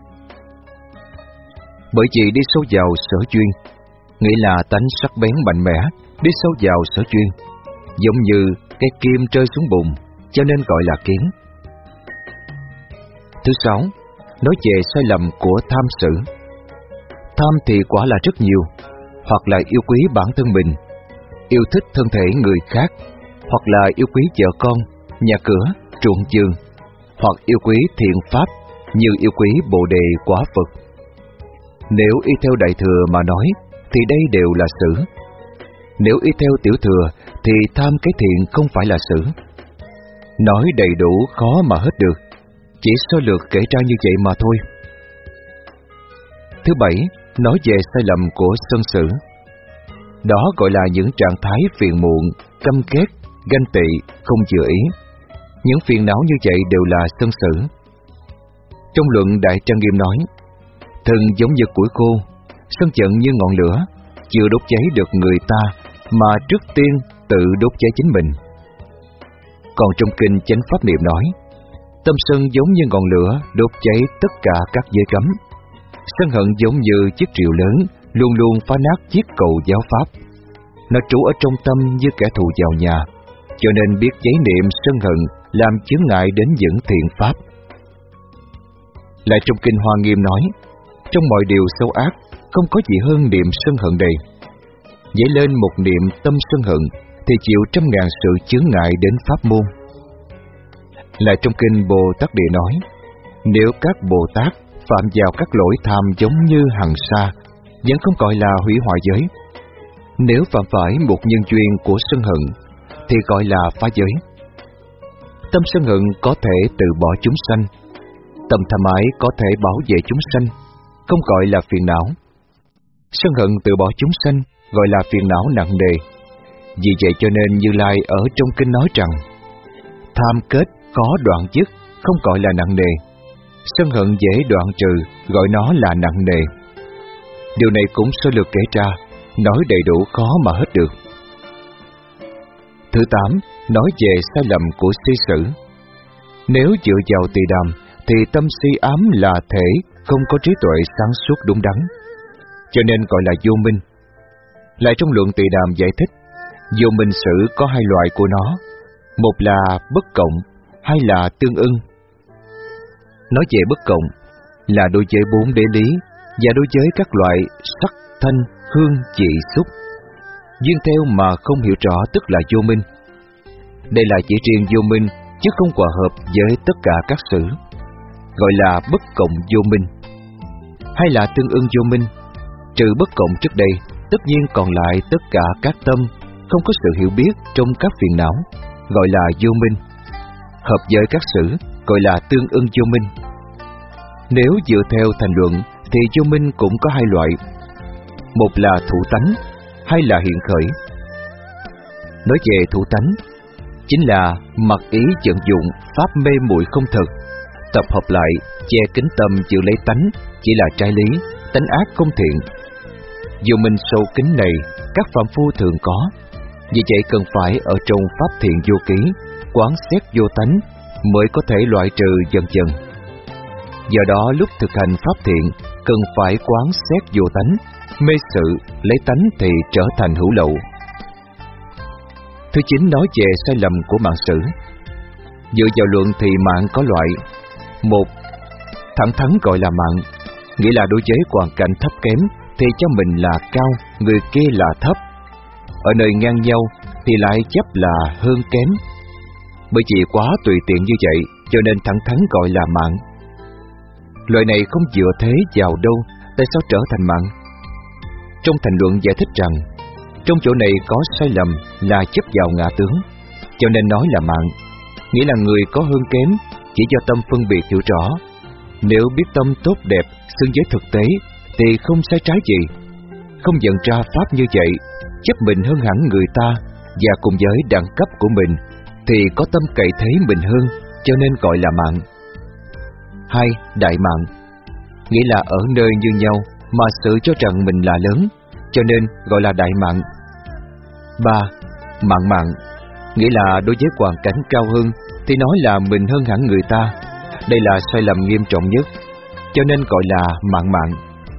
Bởi vì đi sâu vào sở duyên, nghĩa là tánh sắc bén mạnh mẽ, đi sâu vào sở duyên, giống như cái kim rơi xuống bùn, cho nên gọi là kiến. Thứ sáu, nói về sai lầm của tham sử. Tham thì quả là rất nhiều, hoặc là yêu quý bản thân mình, yêu thích thân thể người khác, hoặc là yêu quý vợ con, nhà cửa, ruộng vườn, hoặc yêu quý thiện pháp như yêu quý Bồ Đề Quả Phật. Nếu y theo Đại Thừa mà nói thì đây đều là sử. Nếu y theo Tiểu Thừa thì tham cái thiện không phải là sử. Nói đầy đủ khó mà hết được, chỉ sơ lược kể ra như vậy mà thôi. Thứ bảy, nói về sai lầm của sân sử. Đó gọi là những trạng thái phiền muộn, căm ghét, ganh tị, không vừa ý. Những phiền não như vậy đều là sân sử. Trong luận Đại Trang Nghiêm nói, thần giống như củi khô, sân giận như ngọn lửa, chưa đốt cháy được người ta mà trước tiên tự đốt cháy chính mình. Còn trong kinh Chánh Pháp Niệm nói, tâm sân giống như ngọn lửa đốt cháy tất cả các giới cấm. Sân hận giống như chiếc rìu lớn, luôn luôn phá nát chiếc cầu giáo pháp. Nó trú ở trong tâm như kẻ thù vào nhà, cho nên biết giấy niệm sân hận làm chướng ngại đến những thiện pháp. Lại trong kinh Hoa Nghiêm nói, trong mọi điều xấu ác, không có gì hơn niệm sân hận này. Dấy lên một niệm tâm sân hận, thì chịu trăm ngàn sự chướng ngại đến pháp môn. Lại trong kinh Bồ Tát Địa nói, nếu các Bồ Tát phạm vào các lỗi tham giống như hằng sa, vẫn không gọi là hủy hoại giới. Nếu phạm phải một nhân duyên của sân hận, thì gọi là phá giới. Tâm sân hận có thể từ bỏ chúng sanh, tâm tham ái có thể bảo vệ chúng sanh, không gọi là phiền não. Sân hận từ bỏ chúng sanh gọi là phiền não nặng nề. Vì vậy cho nên Như Lai ở trong kinh nói rằng, tham kết có đoạn dứt, không gọi là nặng nề. Sân hận dễ đoạn trừ, gọi nó là nặng nề. Điều này cũng sơ lược kể ra, nói đầy đủ khó mà hết được. Thứ tám, nói về sai lầm của si sử. Nếu dựa vào tỳ đàm, thì tâm si ám là thể, không có trí tuệ sáng suốt đúng đắn, cho nên gọi là vô minh. Lại trong luận tỳ đàm giải thích, Vô minh sử có hai loại của nó, một là bất cộng, hai là tương ưng. Nói về bất cộng là đối với bốn đế lý và đối với các loại sắc, thanh, hương, vị, xúc. Duyên theo mà không hiểu rõ tức là vô minh. Đây là chỉ riêng vô minh, chứ không hòa hợp với tất cả các sử, gọi là bất cộng vô minh. Hay là tương ưng vô minh, trừ bất cộng trước đây, tất nhiên còn lại tất cả các tâm không có sự hiểu biết trong các phiền não, gọi là vô minh. Hợp với các sử, gọi là tương ưng vô minh. Nếu dựa theo thành luận thì vô minh cũng có hai loại, một là thủ tánh, hai là hiện khởi. Nói về thủ tánh, chính là mặc ý vận dụng pháp mê muội không thật, tập hợp lại che kín tâm chịu lấy tánh, chỉ là trái lý, tánh ác không thiện. Vô minh sâu kín này các phàm phu thường có, vì vậy cần phải ở trong pháp thiện vô ký, quán xét vô tánh mới có thể loại trừ dần dần. Do đó lúc thực hành pháp thiện cần phải quán xét vô tánh, mê sự lấy tánh thì trở thành hữu lậu. Thứ chín nói về sai lầm của mạng sử. Dựa vào luận thì mạng có loại: một, thẳng thắn gọi là mạng, nghĩa là đối với hoàn cảnh thấp kém thì cho mình là cao, người kia là thấp. Ở nơi ngang nhau thì lại chấp là hơn kém. Bởi vì quá tùy tiện như vậy, cho nên thẳng thắn gọi là mạng. Loại này không dựa thế vào đâu, tại sao trở thành mạng? Trong thành luận giải thích rằng, trong chỗ này có sai lầm là chấp vào ngã tướng, cho nên nói là mạng, nghĩa là người có hơn kém chỉ do tâm phân biệt hiểu rõ. Nếu biết tâm tốt đẹp xứng với thực tế thì không sai trái gì. Không nhận ra pháp như vậy, chấp mình hơn hẳn người ta và cùng với đẳng cấp của mình thì có tâm cậy thế mình hơn, cho nên gọi là mạng. Hai, đại mạng, nghĩa là ở nơi như nhau mà tự cho rằng mình là lớn, cho nên gọi là đại mạng. Ba, mạng mạng, nghĩa là đối với hoàn cảnh cao hơn thì nói là mình hơn hẳn người ta. Đây là sai lầm nghiêm trọng nhất, cho nên gọi là mạng mạng.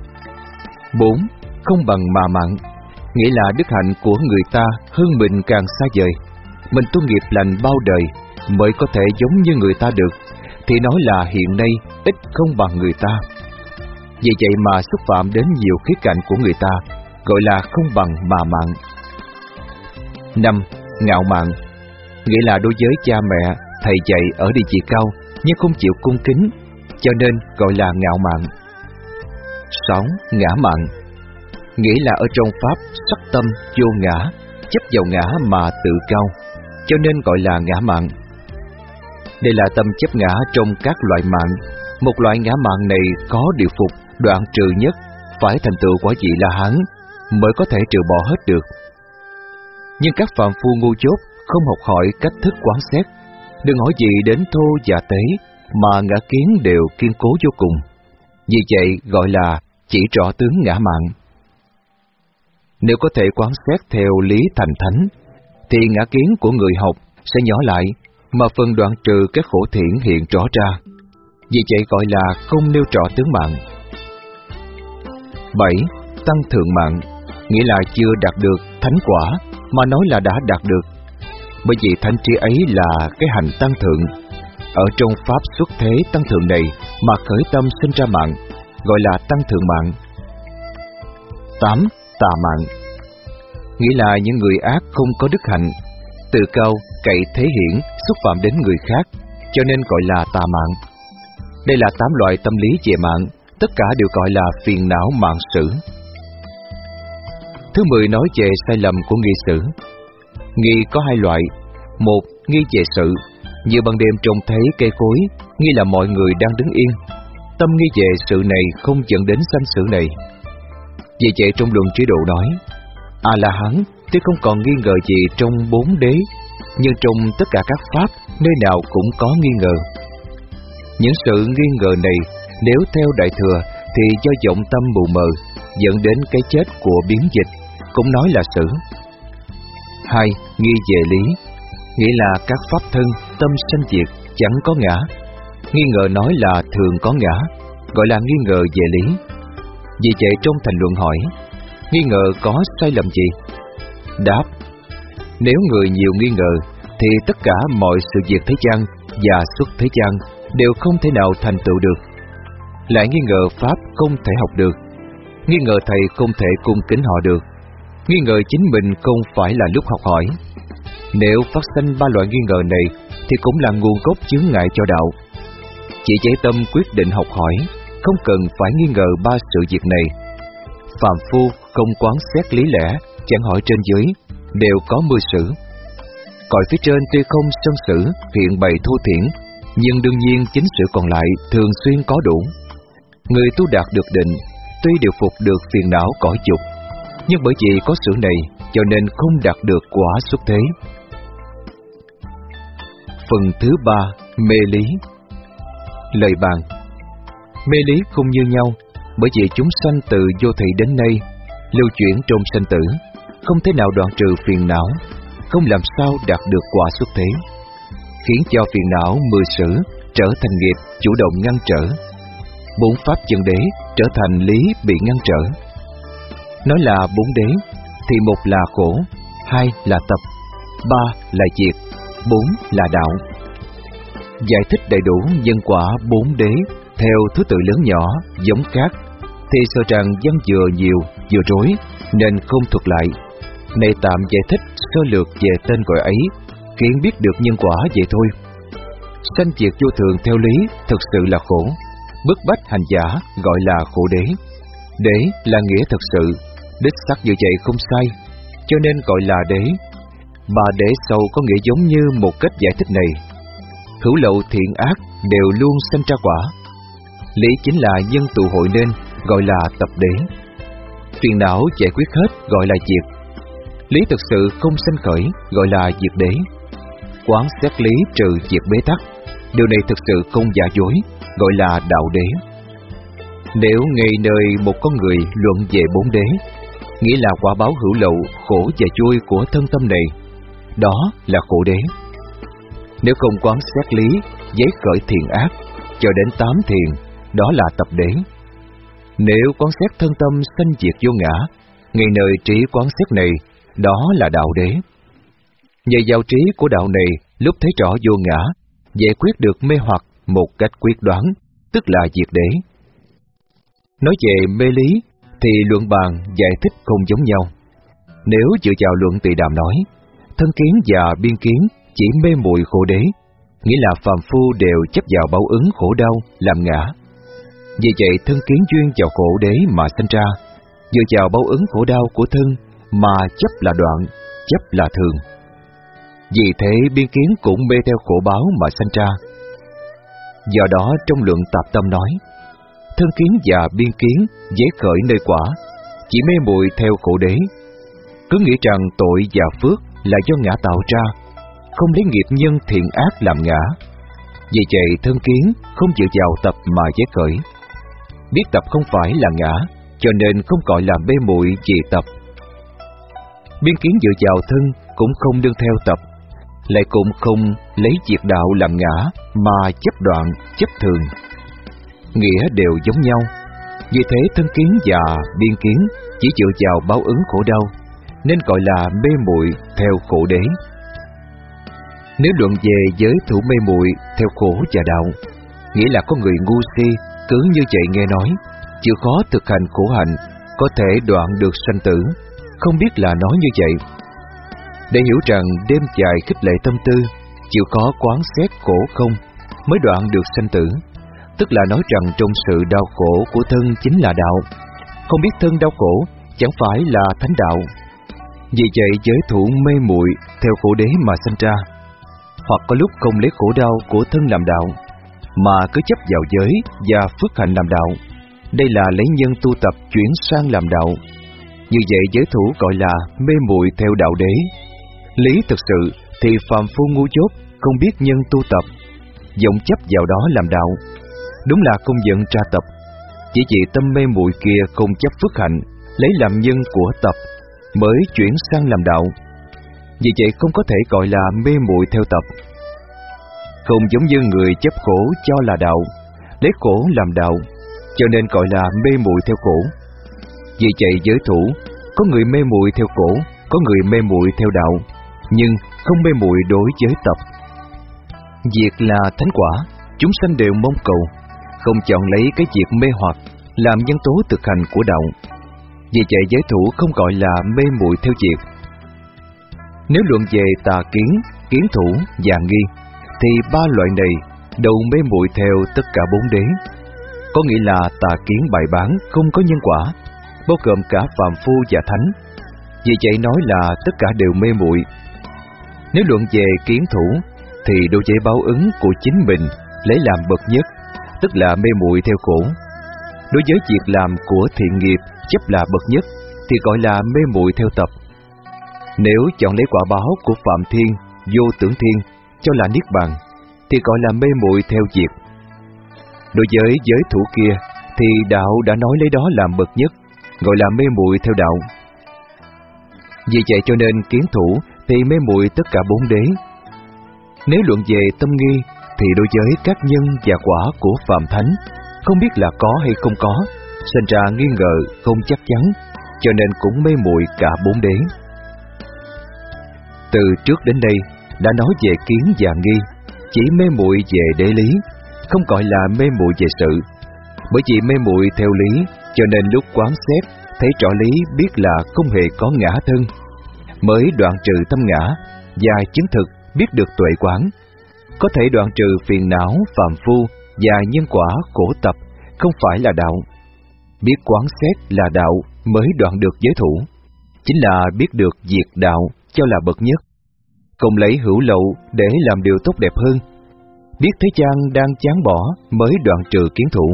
Bốn, không bằng mà mạng, nghĩa là đức hạnh của người ta hơn mình càng xa vời. Mình tu nghiệp lành bao đời mới có thể giống như người ta được, thì nói là hiện nay ít không bằng người ta. Vì vậy mà xúc phạm đến nhiều khía cạnh của người ta, gọi là không bằng mà mạng. Năm, ngạo mạn, nghĩa là đối với cha mẹ, thầy dạy ở địa vị cao nhưng không chịu cung kính, cho nên gọi là ngạo mạn. Sáu, ngã mạn, nghĩa là ở trong pháp sắc tâm vô ngã, chấp vào ngã mà tự cao, cho nên gọi là ngã mạn. Đây là tâm chấp ngã trong các loại mạng. Một loại ngã mạn này có điều phục, đoạn trừ nhất, phải thành tựu quả vị La Hán mới có thể trừ bỏ hết được. Nhưng các phàm phu ngu dốt không học hỏi cách thức quán xét, đừng hỏi gì đến thô và tế, mà ngã kiến đều kiên cố vô cùng. Vì vậy gọi là chỉ rõ tướng ngã mạn. Nếu có thể quán xét theo lý thành thánh, thì ngã kiến của người học sẽ nhỏ lại, mà phần đoạn trừ các khổ thiện hiện rõ ra. Vì vậy gọi là không nêu rõ tướng mạng. Bảy, tăng thượng mạng, nghĩa là chưa đạt được thánh quả, mà nói là đã đạt được. Bởi vì thánh trí ấy là cái hành tăng thượng. Ở trong pháp xuất thế tăng thượng này mà khởi tâm sinh ra mạng, gọi là tăng thượng mạng. Tám, tà mạng, nghĩa là những người ác không có đức hạnh, tự cao, cậy thế hiển, xúc phạm đến người khác, cho nên gọi là tà mạng. Đây là tám loại tâm lý về mạng, tất cả đều gọi là phiền não mạng sử. Thứ mười nói về sai lầm của nghi sử. Nghi có hai loại. Một, nghi về sự, như ban đêm trông thấy cây cối, nghi là mọi người đang đứng yên. Tâm nghi về sự này không dẫn đến sanh sự này. Vì vậy trong luận trí độ nói, A-la-hán tuy không còn nghi ngờ gì trong bốn đế, nhưng trong tất cả các pháp, nơi nào cũng có nghi ngờ. Những sự nghi ngờ này, nếu theo Đại Thừa, thì do vọng tâm mù mờ, dẫn đến cái chết của biến dịch, cũng nói là sử. Hai, nghi về lý, nghĩa là các pháp thân, tâm sanh diệt, chẳng có ngã. Nghi ngờ nói là thường có ngã, gọi là nghi ngờ về lý. Vì vậy trong thành luận hỏi, nghi ngờ có sai lầm gì? Đáp, Nếu người nhiều nghi ngờ, thì tất cả mọi sự việc thế gian và xuất thế gian đều không thể nào thành tựu được. Lại nghi ngờ Pháp không thể học được, nghi ngờ thầy không thể cung kính họ được, nghi ngờ chính mình không phải là lúc học hỏi. Nếu phát sinh ba loại nghi ngờ này thì cũng là nguồn gốc chướng ngại cho đạo. Chỉ cháy tâm quyết định học hỏi, không cần phải nghi ngờ ba sự việc này. Phàm phu không quán xét lý lẽ, chẳng hỏi trên dưới, đều có mưu sử. Cõi phía trên tuy không sân sử, hiện bày thô thiển, nhưng đương nhiên chính sự còn lại thường xuyên có đủ. Người tu đạt được định, tuy điều phục được phiền não cõi dục, nhưng bởi vì có sự này, cho nên không đạt được quả xuất thế. Phần thứ ba, mê lý. Lời bàn. Mê lý không như nhau, bởi vì chúng sanh từ vô thị đến nay, lưu chuyển trong sanh tử, không thể nào đoạn trừ phiền não, không làm sao đạt được quả xuất thế, khiến cho phiền não mười sử trở thành nghiệp chủ động ngăn trở, bốn pháp chân đế trở thành lý bị ngăn trở. Nói là bốn đế, thì một là khổ, hai là tập, ba là diệt, bốn là đạo. Giải thích đầy đủ nhân quả bốn đế theo thứ tự lớn nhỏ, giống khác, thì sợ rằng văn vừa nhiều vừa rối, nên không thuật lại. Này tạm giải thích sơ lược về tên gọi ấy, khiến biết được nhân quả vậy thôi. Sanh diệt vô thường theo lý thực sự là khổ, bức bách hành giả gọi là khổ đế. Đế là nghĩa thực sự, đích xác như vậy không sai, cho nên gọi là đế. Ba đế sau có nghĩa giống như một cách giải thích này: hữu lậu thiện ác đều luôn sanh ra quả. Lý chính là nhân tụ hội nên, gọi là tập đế. Phiền não giải quyết hết, gọi là diệt. Lý thực sự không sanh khởi, gọi là diệt đế. Quán xét lý trừ diệt bế tắc, điều này thực sự không giả dối, gọi là đạo đế. Nếu ngay nơi một con người luận về bốn đế, nghĩa là quả báo hữu lậu, khổ và vui của thân tâm này, đó là khổ đế. Nếu không quán xét lý, giấy khởi thiện ác, cho đến tám thiền, đó là tập đế. Nếu quán xét thân tâm sanh diệt vô ngã, ngay nơi trí quán xét này, đó là đạo đế. Nhờ vào trí của đạo này, lúc thấy rõ vô ngã, giải quyết được mê hoặc một cách quyết đoán, tức là diệt đế. Nói về mê lý, thì luận bàn giải thích không giống nhau. Nếu dựa vào luận Tỳ Đàm nói, thân kiến và biên kiến chỉ mê muội khổ đế, nghĩa là phàm phu đều chấp vào báo ứng khổ đau làm ngã. Vì vậy thân kiến duyên vào khổ đế mà sanh ra, dựa vào báo ứng khổ đau của thân mà chấp là đoạn, chấp là thường. Vì thế biên kiến cũng mê theo khổ báo mà sanh ra. Do đó trong luận Tạp Tâm nói, thân kiến và biên kiến dễ khởi nơi quả, chỉ mê muội theo khổ đế, cứ nghĩ rằng tội và phước là do ngã tạo ra, không lấy nghiệp nhân thiện ác làm ngã. Vì vậy thân kiến không dựa vào tập mà dễ khởi. Biết tập không phải là ngã, cho nên không gọi là mê muội vì tập. Biên kiến dựa vào thân cũng không đương theo tập, lại cũng không lấy diệt đạo làm ngã mà chấp đoạn, chấp thường. Nghĩa đều giống nhau. Vì thế thân kiến và biên kiến chỉ dựa vào báo ứng khổ đau, nên gọi là mê muội theo khổ đế. Nếu luận về giới thủ mê muội theo khổ và đạo, nghĩa là có người ngu si cứ như vậy nghe nói, chịu khó thực hành khổ hạnh, có thể đoạn được sanh tử, không biết là nói như vậy. Để hiểu rằng đêm dài khích lệ tâm tư, chịu khó quán xét khổ không, mới đoạn được sanh tử, tức là nói rằng trong sự đau khổ của thân chính là đạo, không biết thân đau khổ chẳng phải là thánh đạo. Vì vậy giới thủ mê muội theo khổ đế mà sanh ra, hoặc có lúc không lấy khổ đau của thân làm đạo, mà cứ chấp vào giới và phước hạnh làm đạo. Đây là lấy nhân tu tập chuyển sang làm đạo. Như vậy giới thủ gọi là mê muội theo đạo đế. Lý thực sự thì phàm phu ngu dốt, không biết nhân tu tập, vọng chấp vào đó làm đạo. Đúng là không giận tra tập, chỉ vì tâm mê muội kia không chấp phước hạnh, lấy làm nhân của tập, mới chuyển sang làm đạo. Vì vậy không có thể gọi là mê muội theo tập. Không giống như người chấp khổ cho là đạo, lấy khổ làm đạo, cho nên gọi là mê muội theo khổ. Vì vậy giới thủ, có người mê muội theo khổ, có người mê muội theo đạo, nhưng không mê muội đối với tập. Diệt là thánh quả, chúng sanh đều mong cầu, không chọn lấy cái diệt mê hoặc làm nhân tố thực hành của đạo. Vì vậy giới thủ không gọi là mê muội theo diệt. Nếu luận về tà kiến, kiến thủ và nghi, thì ba loại này đều mê muội theo tất cả bốn đế. Có nghĩa là tà kiến bày bán không có nhân quả, bao gồm cả phàm phu và thánh. Vì vậy nói là tất cả đều mê muội. Nếu luận về kiến thủ, thì đối với báo ứng của chính mình lấy làm bậc nhất, tức là mê muội theo khổ. Đối với việc làm của thiện nghiệp chấp là bậc nhất, thì gọi là mê muội theo tập. Nếu chọn lấy quả báo của phạm thiên, vô tưởng thiên cho là niết bàn, thì gọi là mê muội theo diệt. Đối với giới thủ kia, thì đạo đã nói lấy đó làm bậc nhất, gọi là mê muội theo đạo. Vì vậy cho nên kiến thủ thì mê muội tất cả bốn đế. Nếu luận về tâm nghi, thì đối với các nhân và quả của phàm thánh, không biết là có hay không có, sinh ra nghi ngờ không chắc chắn, cho nên cũng mê muội cả bốn đế. Từ trước đến đây đã nói về kiến và nghi, chỉ mê muội về đế lý, không gọi là mê muội về sự. Bởi vì mê muội theo lý, cho nên lúc quán xét thấy rõ lý biết là không hề có ngã thân, mới đoạn trừ tâm ngã và chứng thực biết được tuệ quán. Có thể đoạn trừ phiền não phàm phu và nhân quả khổ tập, không phải là đạo. Biết quán xét là đạo mới đoạn được giới thủ, chính là biết được diệt đạo cho là bậc nhất. Không lấy hữu lậu để làm điều tốt đẹp hơn. Biết thế gian đang chán bỏ mới đoạn trừ kiến thủ.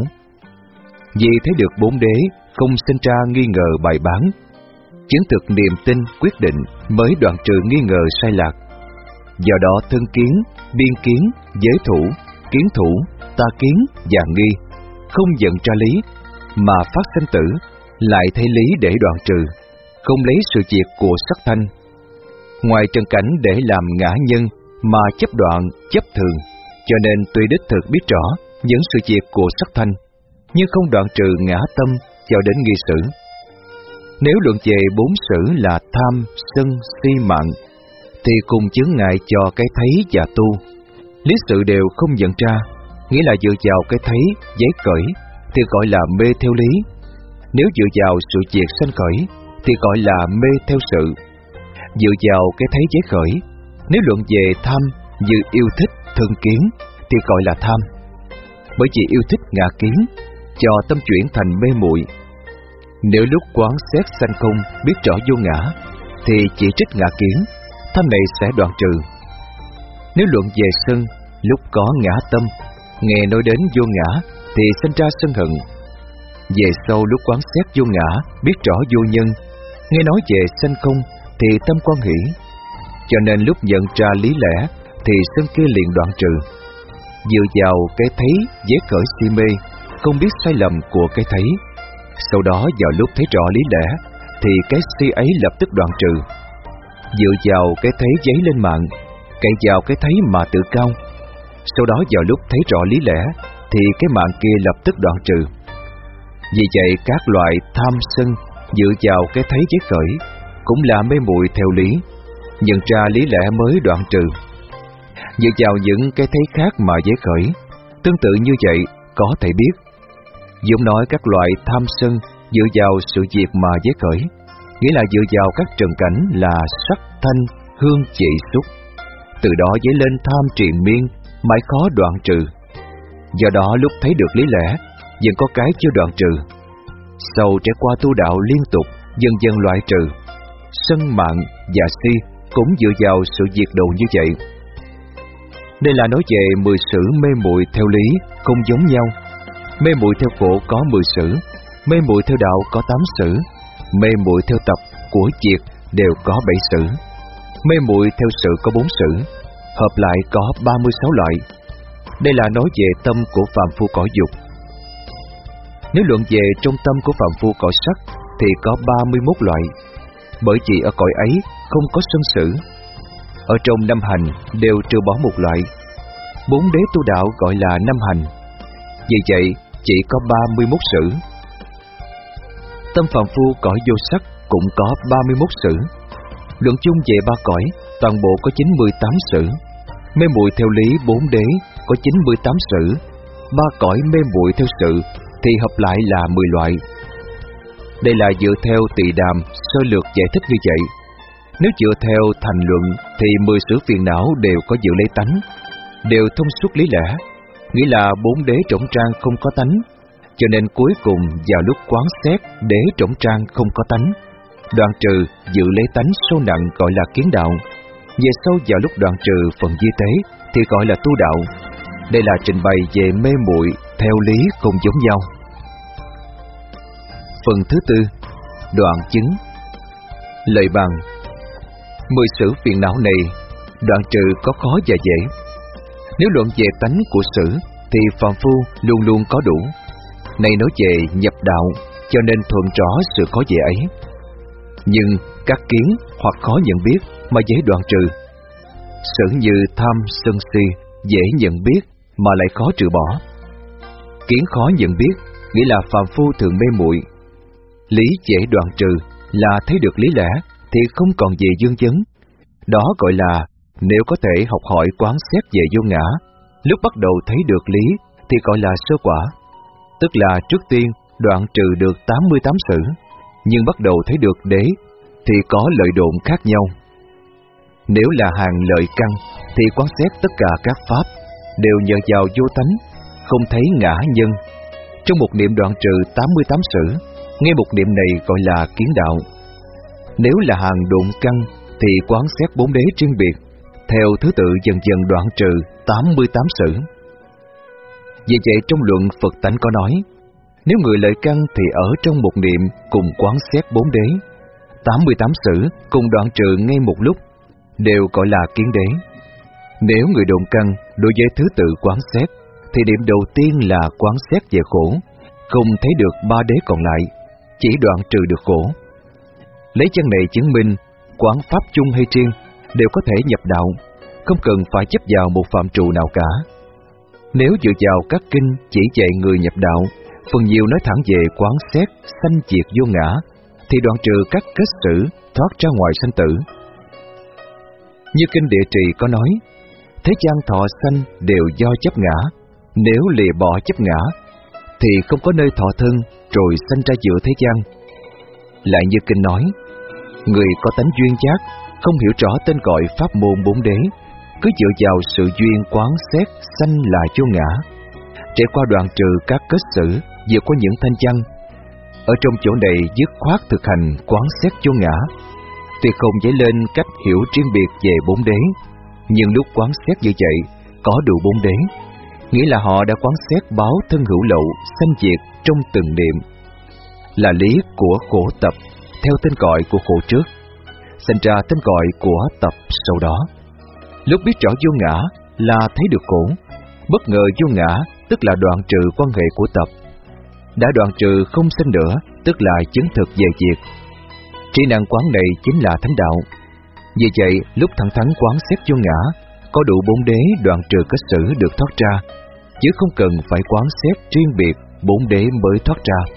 Vì thấy được bốn đế không sinh ra nghi ngờ bài bán, chứng thực niềm tin quyết định mới đoạn trừ nghi ngờ sai lạc. Do đó thân kiến, biên kiến, giới thủ, kiến thủ, tà kiến và nghi không dẫn ra lý, mà phát sanh tử, lại thấy lý để đoạn trừ, không lấy sự diệt của sắc thanh. Ngoài trần cảnh để làm ngã nhân mà chấp đoạn, chấp thường, cho nên tuy đích thực biết rõ những sự diệt của sắc thanh, nhưng không đoạn trừ ngã tâm cho đến nghi sử. Nếu luận về bốn sử là tham, sân, si, mạng, thì cùng chướng ngại cho cái thấy và tu. Lý sự đều không nhận ra, nghĩa là dựa vào cái thấy, giấy cởi, thì gọi là mê theo lý. Nếu dựa vào sự diệt sanh khởi, thì gọi là mê theo sự. Dựa vào cái thấy giấy khởi, nếu luận về tham, như yêu thích, thân kiến, thì gọi là tham. Bởi vì yêu thích ngã kiến, cho tâm chuyển thành mê muội. Nếu lúc quán xét sanh không biết rõ vô ngã, thì chỉ trích ngã kiến, tham này sẽ đoạn trừ. Nếu luận về sân, lúc có ngã tâm, nghe nói đến vô ngã, thì sinh ra sân hận. Về sau lúc quán xét vô ngã, biết rõ vô nhân, nghe nói về sanh không, thì tâm quan hỷ. Cho nên lúc nhận ra lý lẽ, thì sân kia liền đoạn trừ. Dựa vào cái thấy dễ cởi si mê, không biết sai lầm của cái thấy. Sau đó vào lúc thấy rõ lý lẽ, thì cái si ấy lập tức đoạn trừ. Dựa vào cái thấy giấy lên mạng, cậy vào cái thấy mà tự cao. Sau đó vào lúc thấy rõ lý lẽ, thì cái mạng kia lập tức đoạn trừ. Vì vậy các loại tham sân dựa vào cái thấy giấy khởi cũng là mê muội theo lý, nhận ra lý lẽ mới đoạn trừ. Dựa vào những cái thấy khác mà giấy khởi, tương tự như vậy có thể biết. Dũng nói các loại tham sân dựa vào sự diệt mà giấy khởi, nghĩa là dựa vào các trần cảnh là sắc, thanh, hương, vị, xúc. Từ đó dấy lên tham triền miên, mãi khó đoạn trừ. Do đó lúc thấy được lý lẽ, vẫn có cái chưa đoạn trừ. Sau trải qua tu đạo liên tục, dần dần loại trừ. Sân, mạng và si cũng dựa vào sự diệt độ như vậy. Đây là nói về mười sử mê muội theo lý không giống nhau. Mê muội theo khổ có mười sử, mê muội theo đạo có tám sử, mê muội theo tập của diệt đều có bảy sử, mê muội theo sự có bốn sử, hợp lại có ba mươi sáu loại. Đây là nói về tâm của phàm phu cõi dục. Nếu luận về trong tâm của phàm phu cõi sắc thì có ba mươi mốt loại, bởi vì ở cõi ấy không có sân sử. Ở trong năm hành đều trừ bỏ một loại. Bốn đế tu đạo gọi là năm hành. Vì vậy chỉ có ba mươi mốt sử. Tâm phàm phu cõi vô sắc cũng có ba mươi mốt sử. Luận chung về ba cõi toàn bộ có chín mươi tám sử. Mê muội theo lý bốn đế có chín mươi tám sử. Ba cõi mê muội theo sự thì hợp lại là mười loại. Đây là dựa theo Tỳ Đàm sơ lược giải thích như vậy. Nếu dựa theo thành luận thì mười sử phiền não đều có dự lấy tánh, đều thông suốt lý lẽ, nghĩa là bốn đế trỗng trang không có tánh, cho nên cuối cùng vào lúc quán xét đế trỗng trang không có tánh, đoạn trừ dự lấy tánh sâu nặng gọi là kiến đạo. Về sau vào lúc đoạn trừ phần di tế thì gọi là tu đạo. Đây là trình bày về mê muội theo lý không giống nhau. Phần thứ tư, đoạn chứng. Lời bằng: mười sử phiền não này, đoạn trừ có khó và dễ. Nếu luận về tánh của sử thì phàm phu luôn luôn có đủ. Này nói về nhập đạo, cho nên thuận rõ sự khó dễ ấy. Nhưng các kiến hoặc khó nhận biết mà dễ đoạn trừ. Sử như tham sân si dễ nhận biết mà lại khó trừ bỏ. Kiến khó nhận biết nghĩa là phàm phu thường mê muội. Lý dễ đoạn trừ là thấy được lý lẽ thì không còn gì dương vấn. Đó gọi là nếu có thể học hỏi quán xét về vô ngã, lúc bắt đầu thấy được lý thì gọi là sơ quả. Tức là trước tiên đoạn trừ được tám mươi tám sử, nhưng bắt đầu thấy được đế thì có lợi độn khác nhau. Nếu là hàng lợi căn thì quán xét tất cả các pháp đều nhờ vào vô tánh, không thấy ngã nhân. Trong một niệm đoạn trừ tám mươi tám sử, ngay một niệm này gọi là kiến đạo. Nếu là hàng độn căn thì quán xét bốn đế riêng biệt, theo thứ tự dần dần đoạn trừ tám mươi tám sử. Vì vậy trong luận Phật tánh có nói, nếu người lợi căn thì ở trong một niệm cùng quán xét bốn đế, tám mươi tám sử cùng đoạn trừ ngay một lúc, đều gọi là kiến đế. Nếu người độn căn đối với thứ tự quán xét, thì điểm đầu tiên là quán xét về khổ, không thấy được ba đế còn lại, chỉ đoạn trừ được khổ. Lấy chân này chứng minh, quán pháp chung hay riêng đều có thể nhập đạo, không cần phải chấp vào một phạm trụ nào cả. Nếu dựa vào các kinh chỉ dạy người nhập đạo, phần nhiều nói thẳng về quán xét sanh diệt vô ngã, thì đoạn trừ các kết sử thoát ra ngoài sanh tử. Như kinh Địa Trì có nói, thế gian thọ sanh đều do chấp ngã, nếu lìa bỏ chấp ngã, thì không có nơi thọ thân rồi sanh ra giữa thế gian. Lại như kinh nói, người có tánh duyên giác, không hiểu rõ tên gọi pháp môn bốn đế, cứ dựa vào sự duyên quán xét sanh là vô ngã, trải qua đoạn trừ các kết sử, vượt qua những thanh văn. Ở trong chỗ này dứt khoát thực hành quán xét vô ngã, tuy không dấy lên cách hiểu riêng biệt về bốn đế, nhưng lúc quán xét như vậy có đủ bốn đế, nghĩa là họ đã quán xét báo thân hữu lậu sanh diệt trong từng niệm, là lý của khổ tập theo tên gọi của khổ trước, sinh ra tên gọi của tập sau đó. Lúc biết rõ vô ngã là thấy được khổ, bất ngờ vô ngã tức là đoạn trừ quan hệ của tập. Đã đoạn trừ không sinh nữa tức là chứng thực về diệt. Trí năng quán này chính là thánh đạo. Vì vậy lúc thẳng thắn quán xét vô ngã, có đủ bốn đế đoạn trừ kết sử được thoát ra, chứ không cần phải quán xét riêng biệt bốn đế mới thoát ra.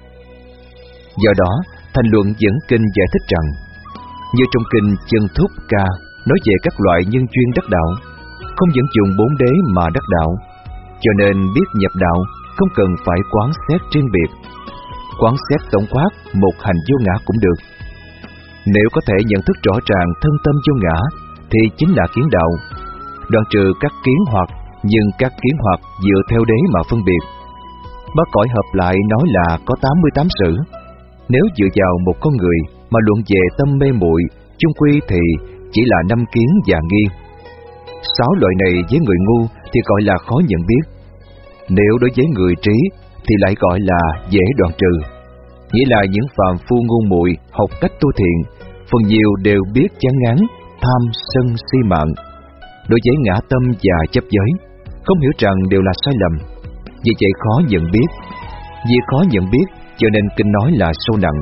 Do đó thành luận dẫn kinh giải thích rằng, như trong kinh Chân Thúc Ca nói về các loại nhân duyên đắc đạo, không dẫn dùng bốn đế mà đắc đạo, cho nên biết nhập đạo không cần phải quán xét riêng biệt, quán xét tổng quát một hành vô ngã cũng được. Nếu có thể nhận thức rõ ràng thân tâm vô ngã thì chính là kiến đạo, đoạn trừ các kiến hoặc, nhưng các kiến hoặc dựa theo đế mà phân biệt. Ba cõi hợp lại nói là có tám mươi tám sử. Nếu dựa vào một con người mà luận về tâm mê muội, chung quy thì chỉ là năm kiến và nghi. Sáu loại này với người ngu thì gọi là khó nhận biết. Nếu đối với người trí thì lại gọi là dễ đoạn trừ. Nghĩa là những phàm phu ngu muội học cách tu thiện, phần nhiều đều biết chán ngán, tham, sân, si mạng. Đối với ngã tâm và chấp giới, không hiểu rằng đều là sai lầm, vì vậy khó nhận biết. Vì khó nhận biết cho nên kinh nói là sâu nặng.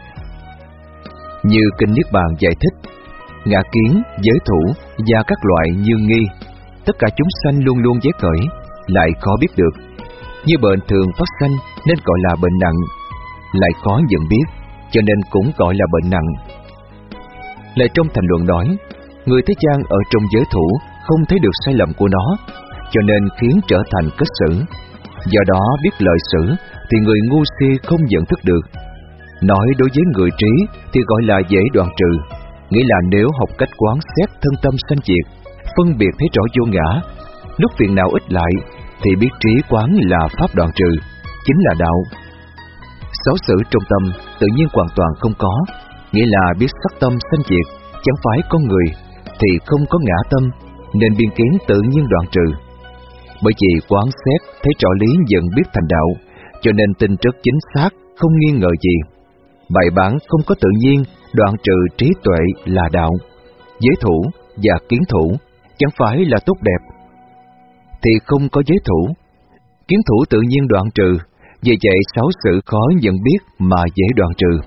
Như kinh Niết Bàn giải thích, ngã kiến, giới thủ và các loại như nghi, tất cả chúng sanh luôn luôn giới khởi, lại khó biết được. Như bệnh thường phát sanh nên gọi là bệnh nặng, lại khó nhận biết, cho nên cũng gọi là bệnh nặng. Lại trong thành luận nói, Người thế gian ở trong giới thủ không thấy được sai lầm của nó, cho nên khiến trở thành kết xử. Do đó biết lợi xử thì người ngu si không nhận thức được. Nói đối với người trí thì gọi là dễ đoạn trừ, nghĩa là nếu học cách quán xét thân tâm sanh diệt, phân biệt thấy rõ vô ngã, lúc phiền não ít lại thì biết trí quán là pháp đoạn trừ, chính là đạo. Sáu sự trong tâm tự nhiên hoàn toàn không có, nghĩa là biết sắc tâm sanh diệt, chẳng phải con người thì không có ngã tâm, nên biên kiến tự nhiên đoạn trừ. Bởi vì quán xét thấy rõ lý dần biết thành đạo, cho nên tin rất chính xác, không nghi ngờ gì. Bài bản không có tự nhiên, đoạn trừ trí tuệ là đạo. Giới thủ và kiến thủ chẳng phải là tốt đẹp, thì không có giới thủ. Kiến thủ tự nhiên đoạn trừ, vì vậy sáu sự khó nhận biết mà dễ đoạn trừ.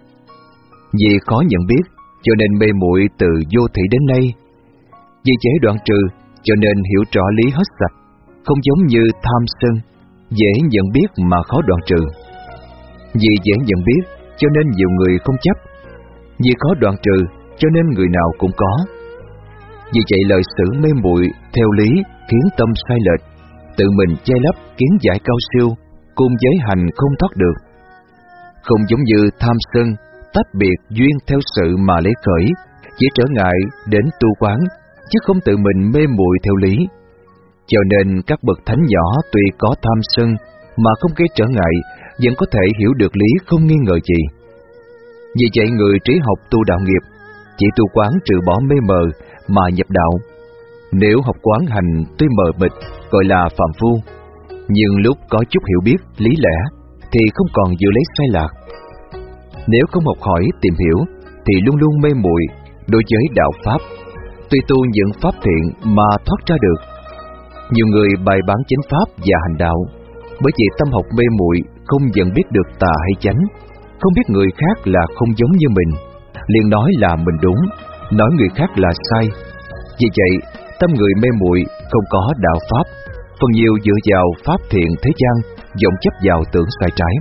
Vì khó nhận biết, cho nên mê muội từ vô thị đến nay. Vì dễ đoạn trừ, cho nên hiểu rõ lý hết sạch, không giống như tham sân, dễ nhận biết mà khó đoạn trừ. Vì dễ nhận biết, cho nên nhiều người không chấp. Vì khó đoạn trừ, cho nên người nào cũng có. Vì vậy lời xử mê muội theo lý khiến tâm sai lệch, tự mình che lấp kiến giải cao siêu, cùng giới hành không thoát được. Không giống như tham sân, tách biệt duyên theo sự mà lấy khởi, chỉ trở ngại đến tu quán, chứ không tự mình mê muội theo lý. Cho nên các bậc thánh nhỏ tuy có tham sân mà không gây trở ngại, vẫn có thể hiểu được lý không nghi ngờ gì. Vì vậy người trí học tu đạo nghiệp, chỉ tu quán trừ bỏ mê mờ mà nhập đạo. Nếu học quán hành tuy mờ mịt gọi là phàm phu, nhưng lúc có chút hiểu biết lý lẽ thì không còn dự lấy sai lạc. Nếu không học hỏi tìm hiểu thì luôn luôn mê muội đối với đạo pháp, tuy tu những pháp thiện mà thoát ra được. Nhiều người bài bán chánh pháp và hành đạo, bởi vì tâm học mê muội không nhận biết được tà hay chánh, không biết người khác là không giống như mình, liền nói là mình đúng, nói người khác là sai. Vì vậy, tâm người mê muội không có đạo pháp, phần nhiều dựa vào pháp thiện thế gian, vọng chấp vào tưởng sai trái.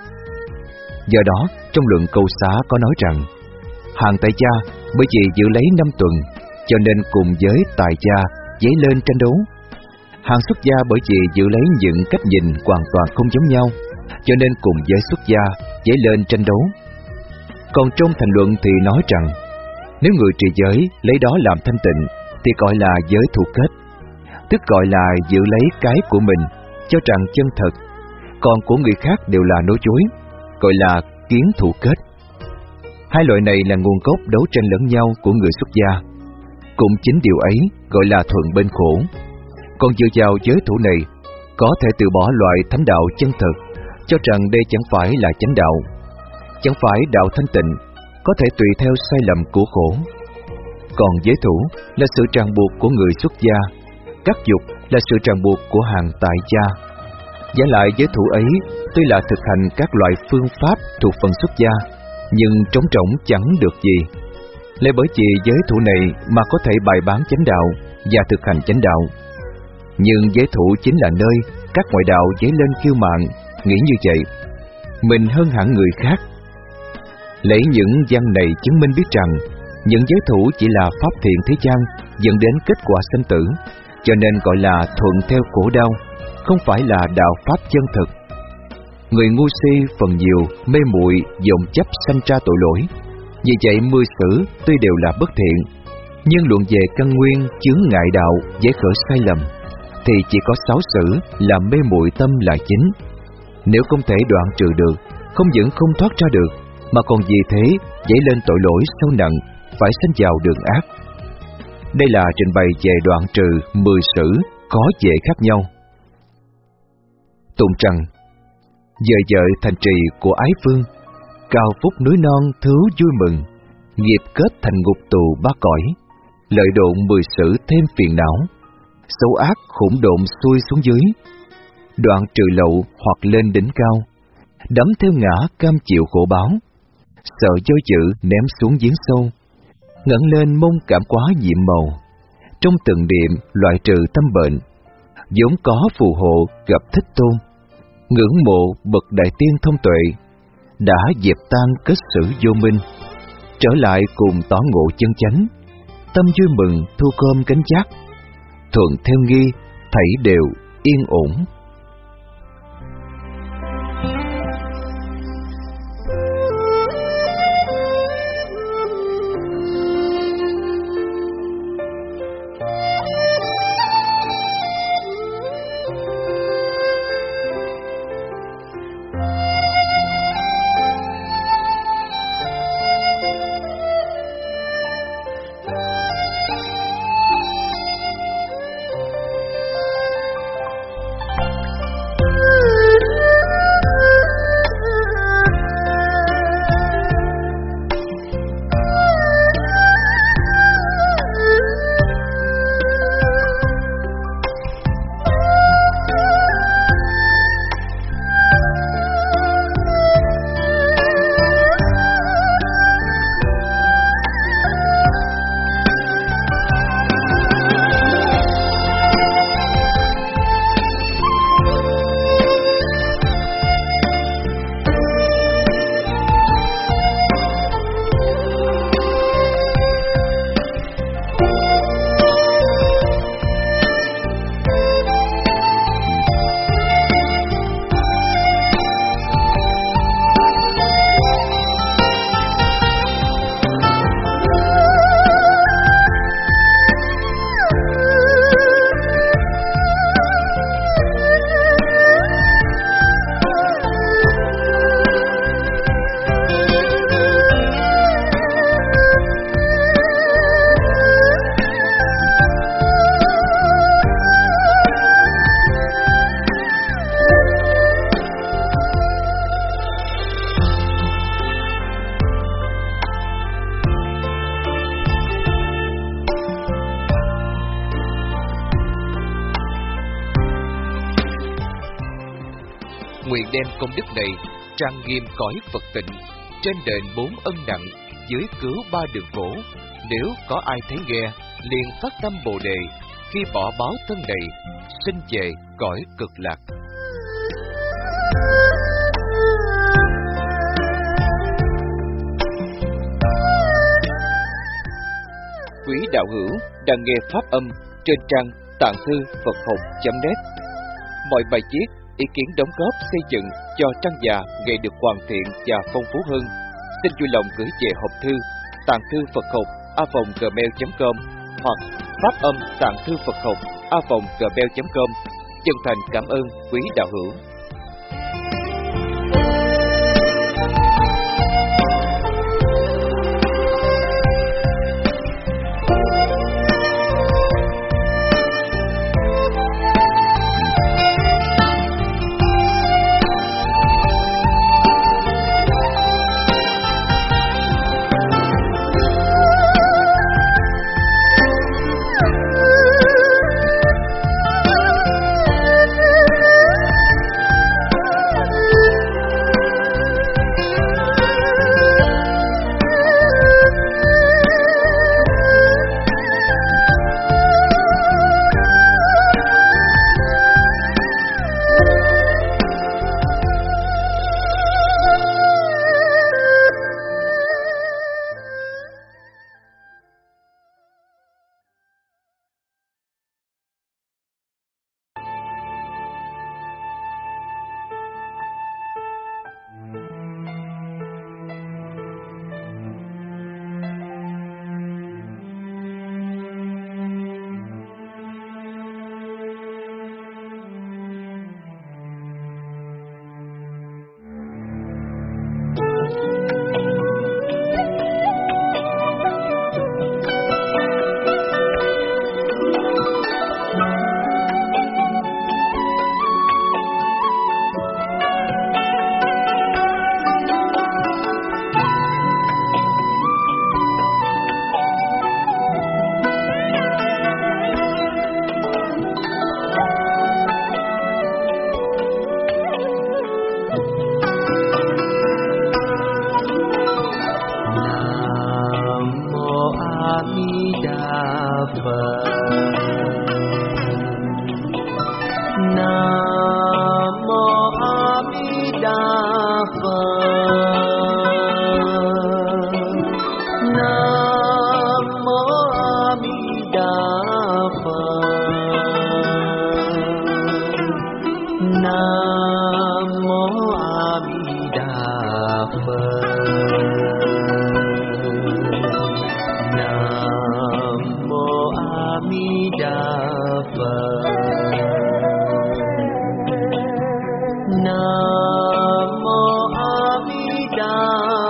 Do đó, trong luận Câu Xá có nói rằng, hàng tại gia bởi vì giữ lấy năm tuần, cho nên cùng với tài gia dấy lên tranh đấu. Hàng xuất gia bởi vì giữ lấy những cách nhìn hoàn toàn không giống nhau, cho nên cùng với xuất gia dấy lên tranh đấu. Còn trong thành luận thì nói rằng, nếu người trì giới lấy đó làm thanh tịnh thì gọi là giới thủ kết, tức gọi là giữ lấy cái của mình cho rằng chân thật, còn của người khác đều là nói dối, gọi là kiến thủ kết. Hai loại này là nguồn gốc đấu tranh lẫn nhau của người xuất gia. Cũng chính điều ấy gọi là thuận bên khổ. Còn dựa vào giới thủ này, có thể từ bỏ loại thánh đạo chân thật, cho rằng đây chẳng phải là chánh đạo, chẳng phải đạo thanh tịnh, có thể tùy theo sai lầm của khổ. Còn giới thủ là sự ràng buộc của người xuất gia, các dục là sự ràng buộc của hàng tại gia. Giả lại giới thủ ấy tuy là thực hành các loại phương pháp thuộc phần xuất gia, nhưng trống rỗng chẳng được gì. Lấy bởi vì giới thủ này mà có thể bài bán chánh đạo và thực hành chánh đạo. Nhưng giới thủ chính là nơi các ngoại đạo dấy lên kiêu mạn, nghĩ như vậy, mình hơn hẳn người khác. Lấy những văn này chứng minh biết rằng những giới thủ chỉ là pháp thiện thế gian dẫn đến kết quả sanh tử, cho nên gọi là thuận theo khổ đau, không phải là đạo pháp chân thực. Người ngu si phần nhiều mê muội vọng chấp sanh ra tội lỗi. Vì vậy mười xử tuy đều là bất thiện, nhưng luận về căn nguyên chướng ngại đạo dễ khởi sai lầm, thì chỉ có sáu xử là mê muội tâm là chính. Nếu không thể đoạn trừ được, không những không thoát ra được, mà còn vì thế dấy lên tội lỗi sâu nặng, phải sanh vào đường ác. Đây là trình bày về đoạn trừ mười xử khó dễ khác nhau. Tụng rằng, dời dợi thành trì của ái phương, cao phúc núi non thứ vui mừng, nghiệp kết thành ngục tù ba cõi, lợi độn mười xử thêm phiền não, xấu ác khủng độn xuôi xuống dưới, đoạn trừ lậu hoặc lên đỉnh cao, đắm theo ngã cam chịu khổ báo, sợ dối dữ ném xuống giếng sâu, ngẩng lên mong cảm quá nhiệm màu, trong từng niệm loại trừ tâm bệnh, vốn có phù hộ gặp Thích Tôn, ngưỡng mộ bậc đại tiên thông tuệ, đã dẹp tan kết sử vô minh, trở lại cùng tỏ ngộ chân chánh, tâm vui mừng thu gom gánh vác, thuận theo nghi, thảy đều yên ổn. Nguyện đem công đức này trang nghiêm cõi Phật tịnh, trên đền bốn ân nặng, dưới cứu ba đường khổ. Nếu có ai thấy nghe, liền phát tâm Bồ đề, khi bỏ báo thân này, sinh về cõi cực lạc. Quý đạo hữu đang nghe pháp âm trên trang tạng thư Phật học chấm net. Mọi bài viết, ý kiến đóng góp xây dựng cho trang già ngày được hoàn thiện và phong phú hơn, xin vui lòng gửi về hộp thư tạng thư Phật học a vòng gmail chấm com hoặc pháp âm tạng thư Phật học a vòng gmail chấm com. Chân thành cảm ơn quý đạo hữu.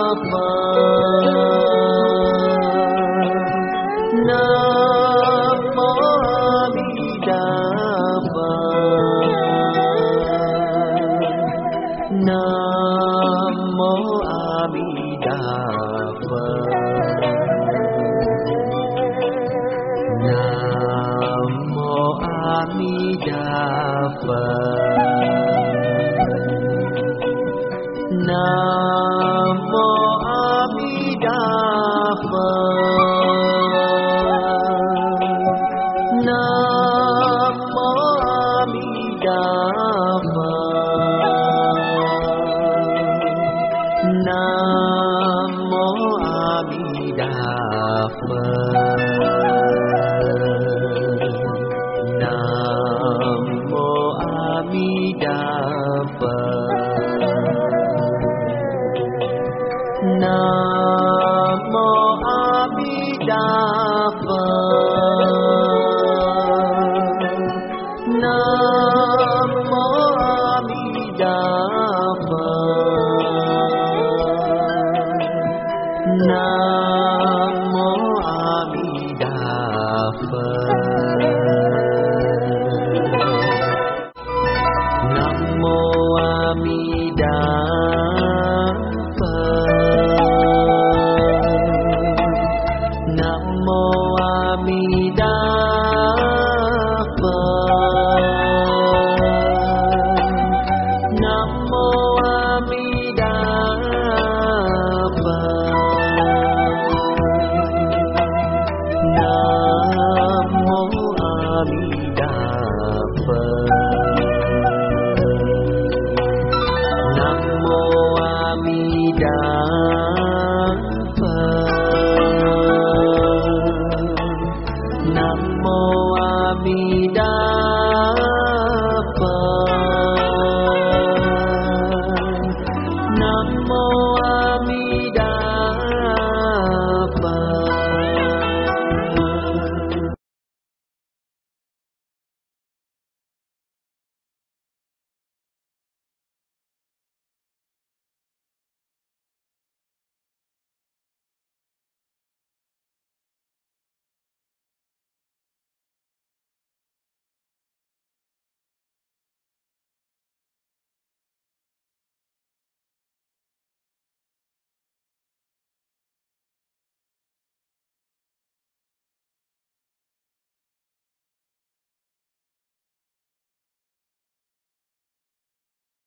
Nam mô A Di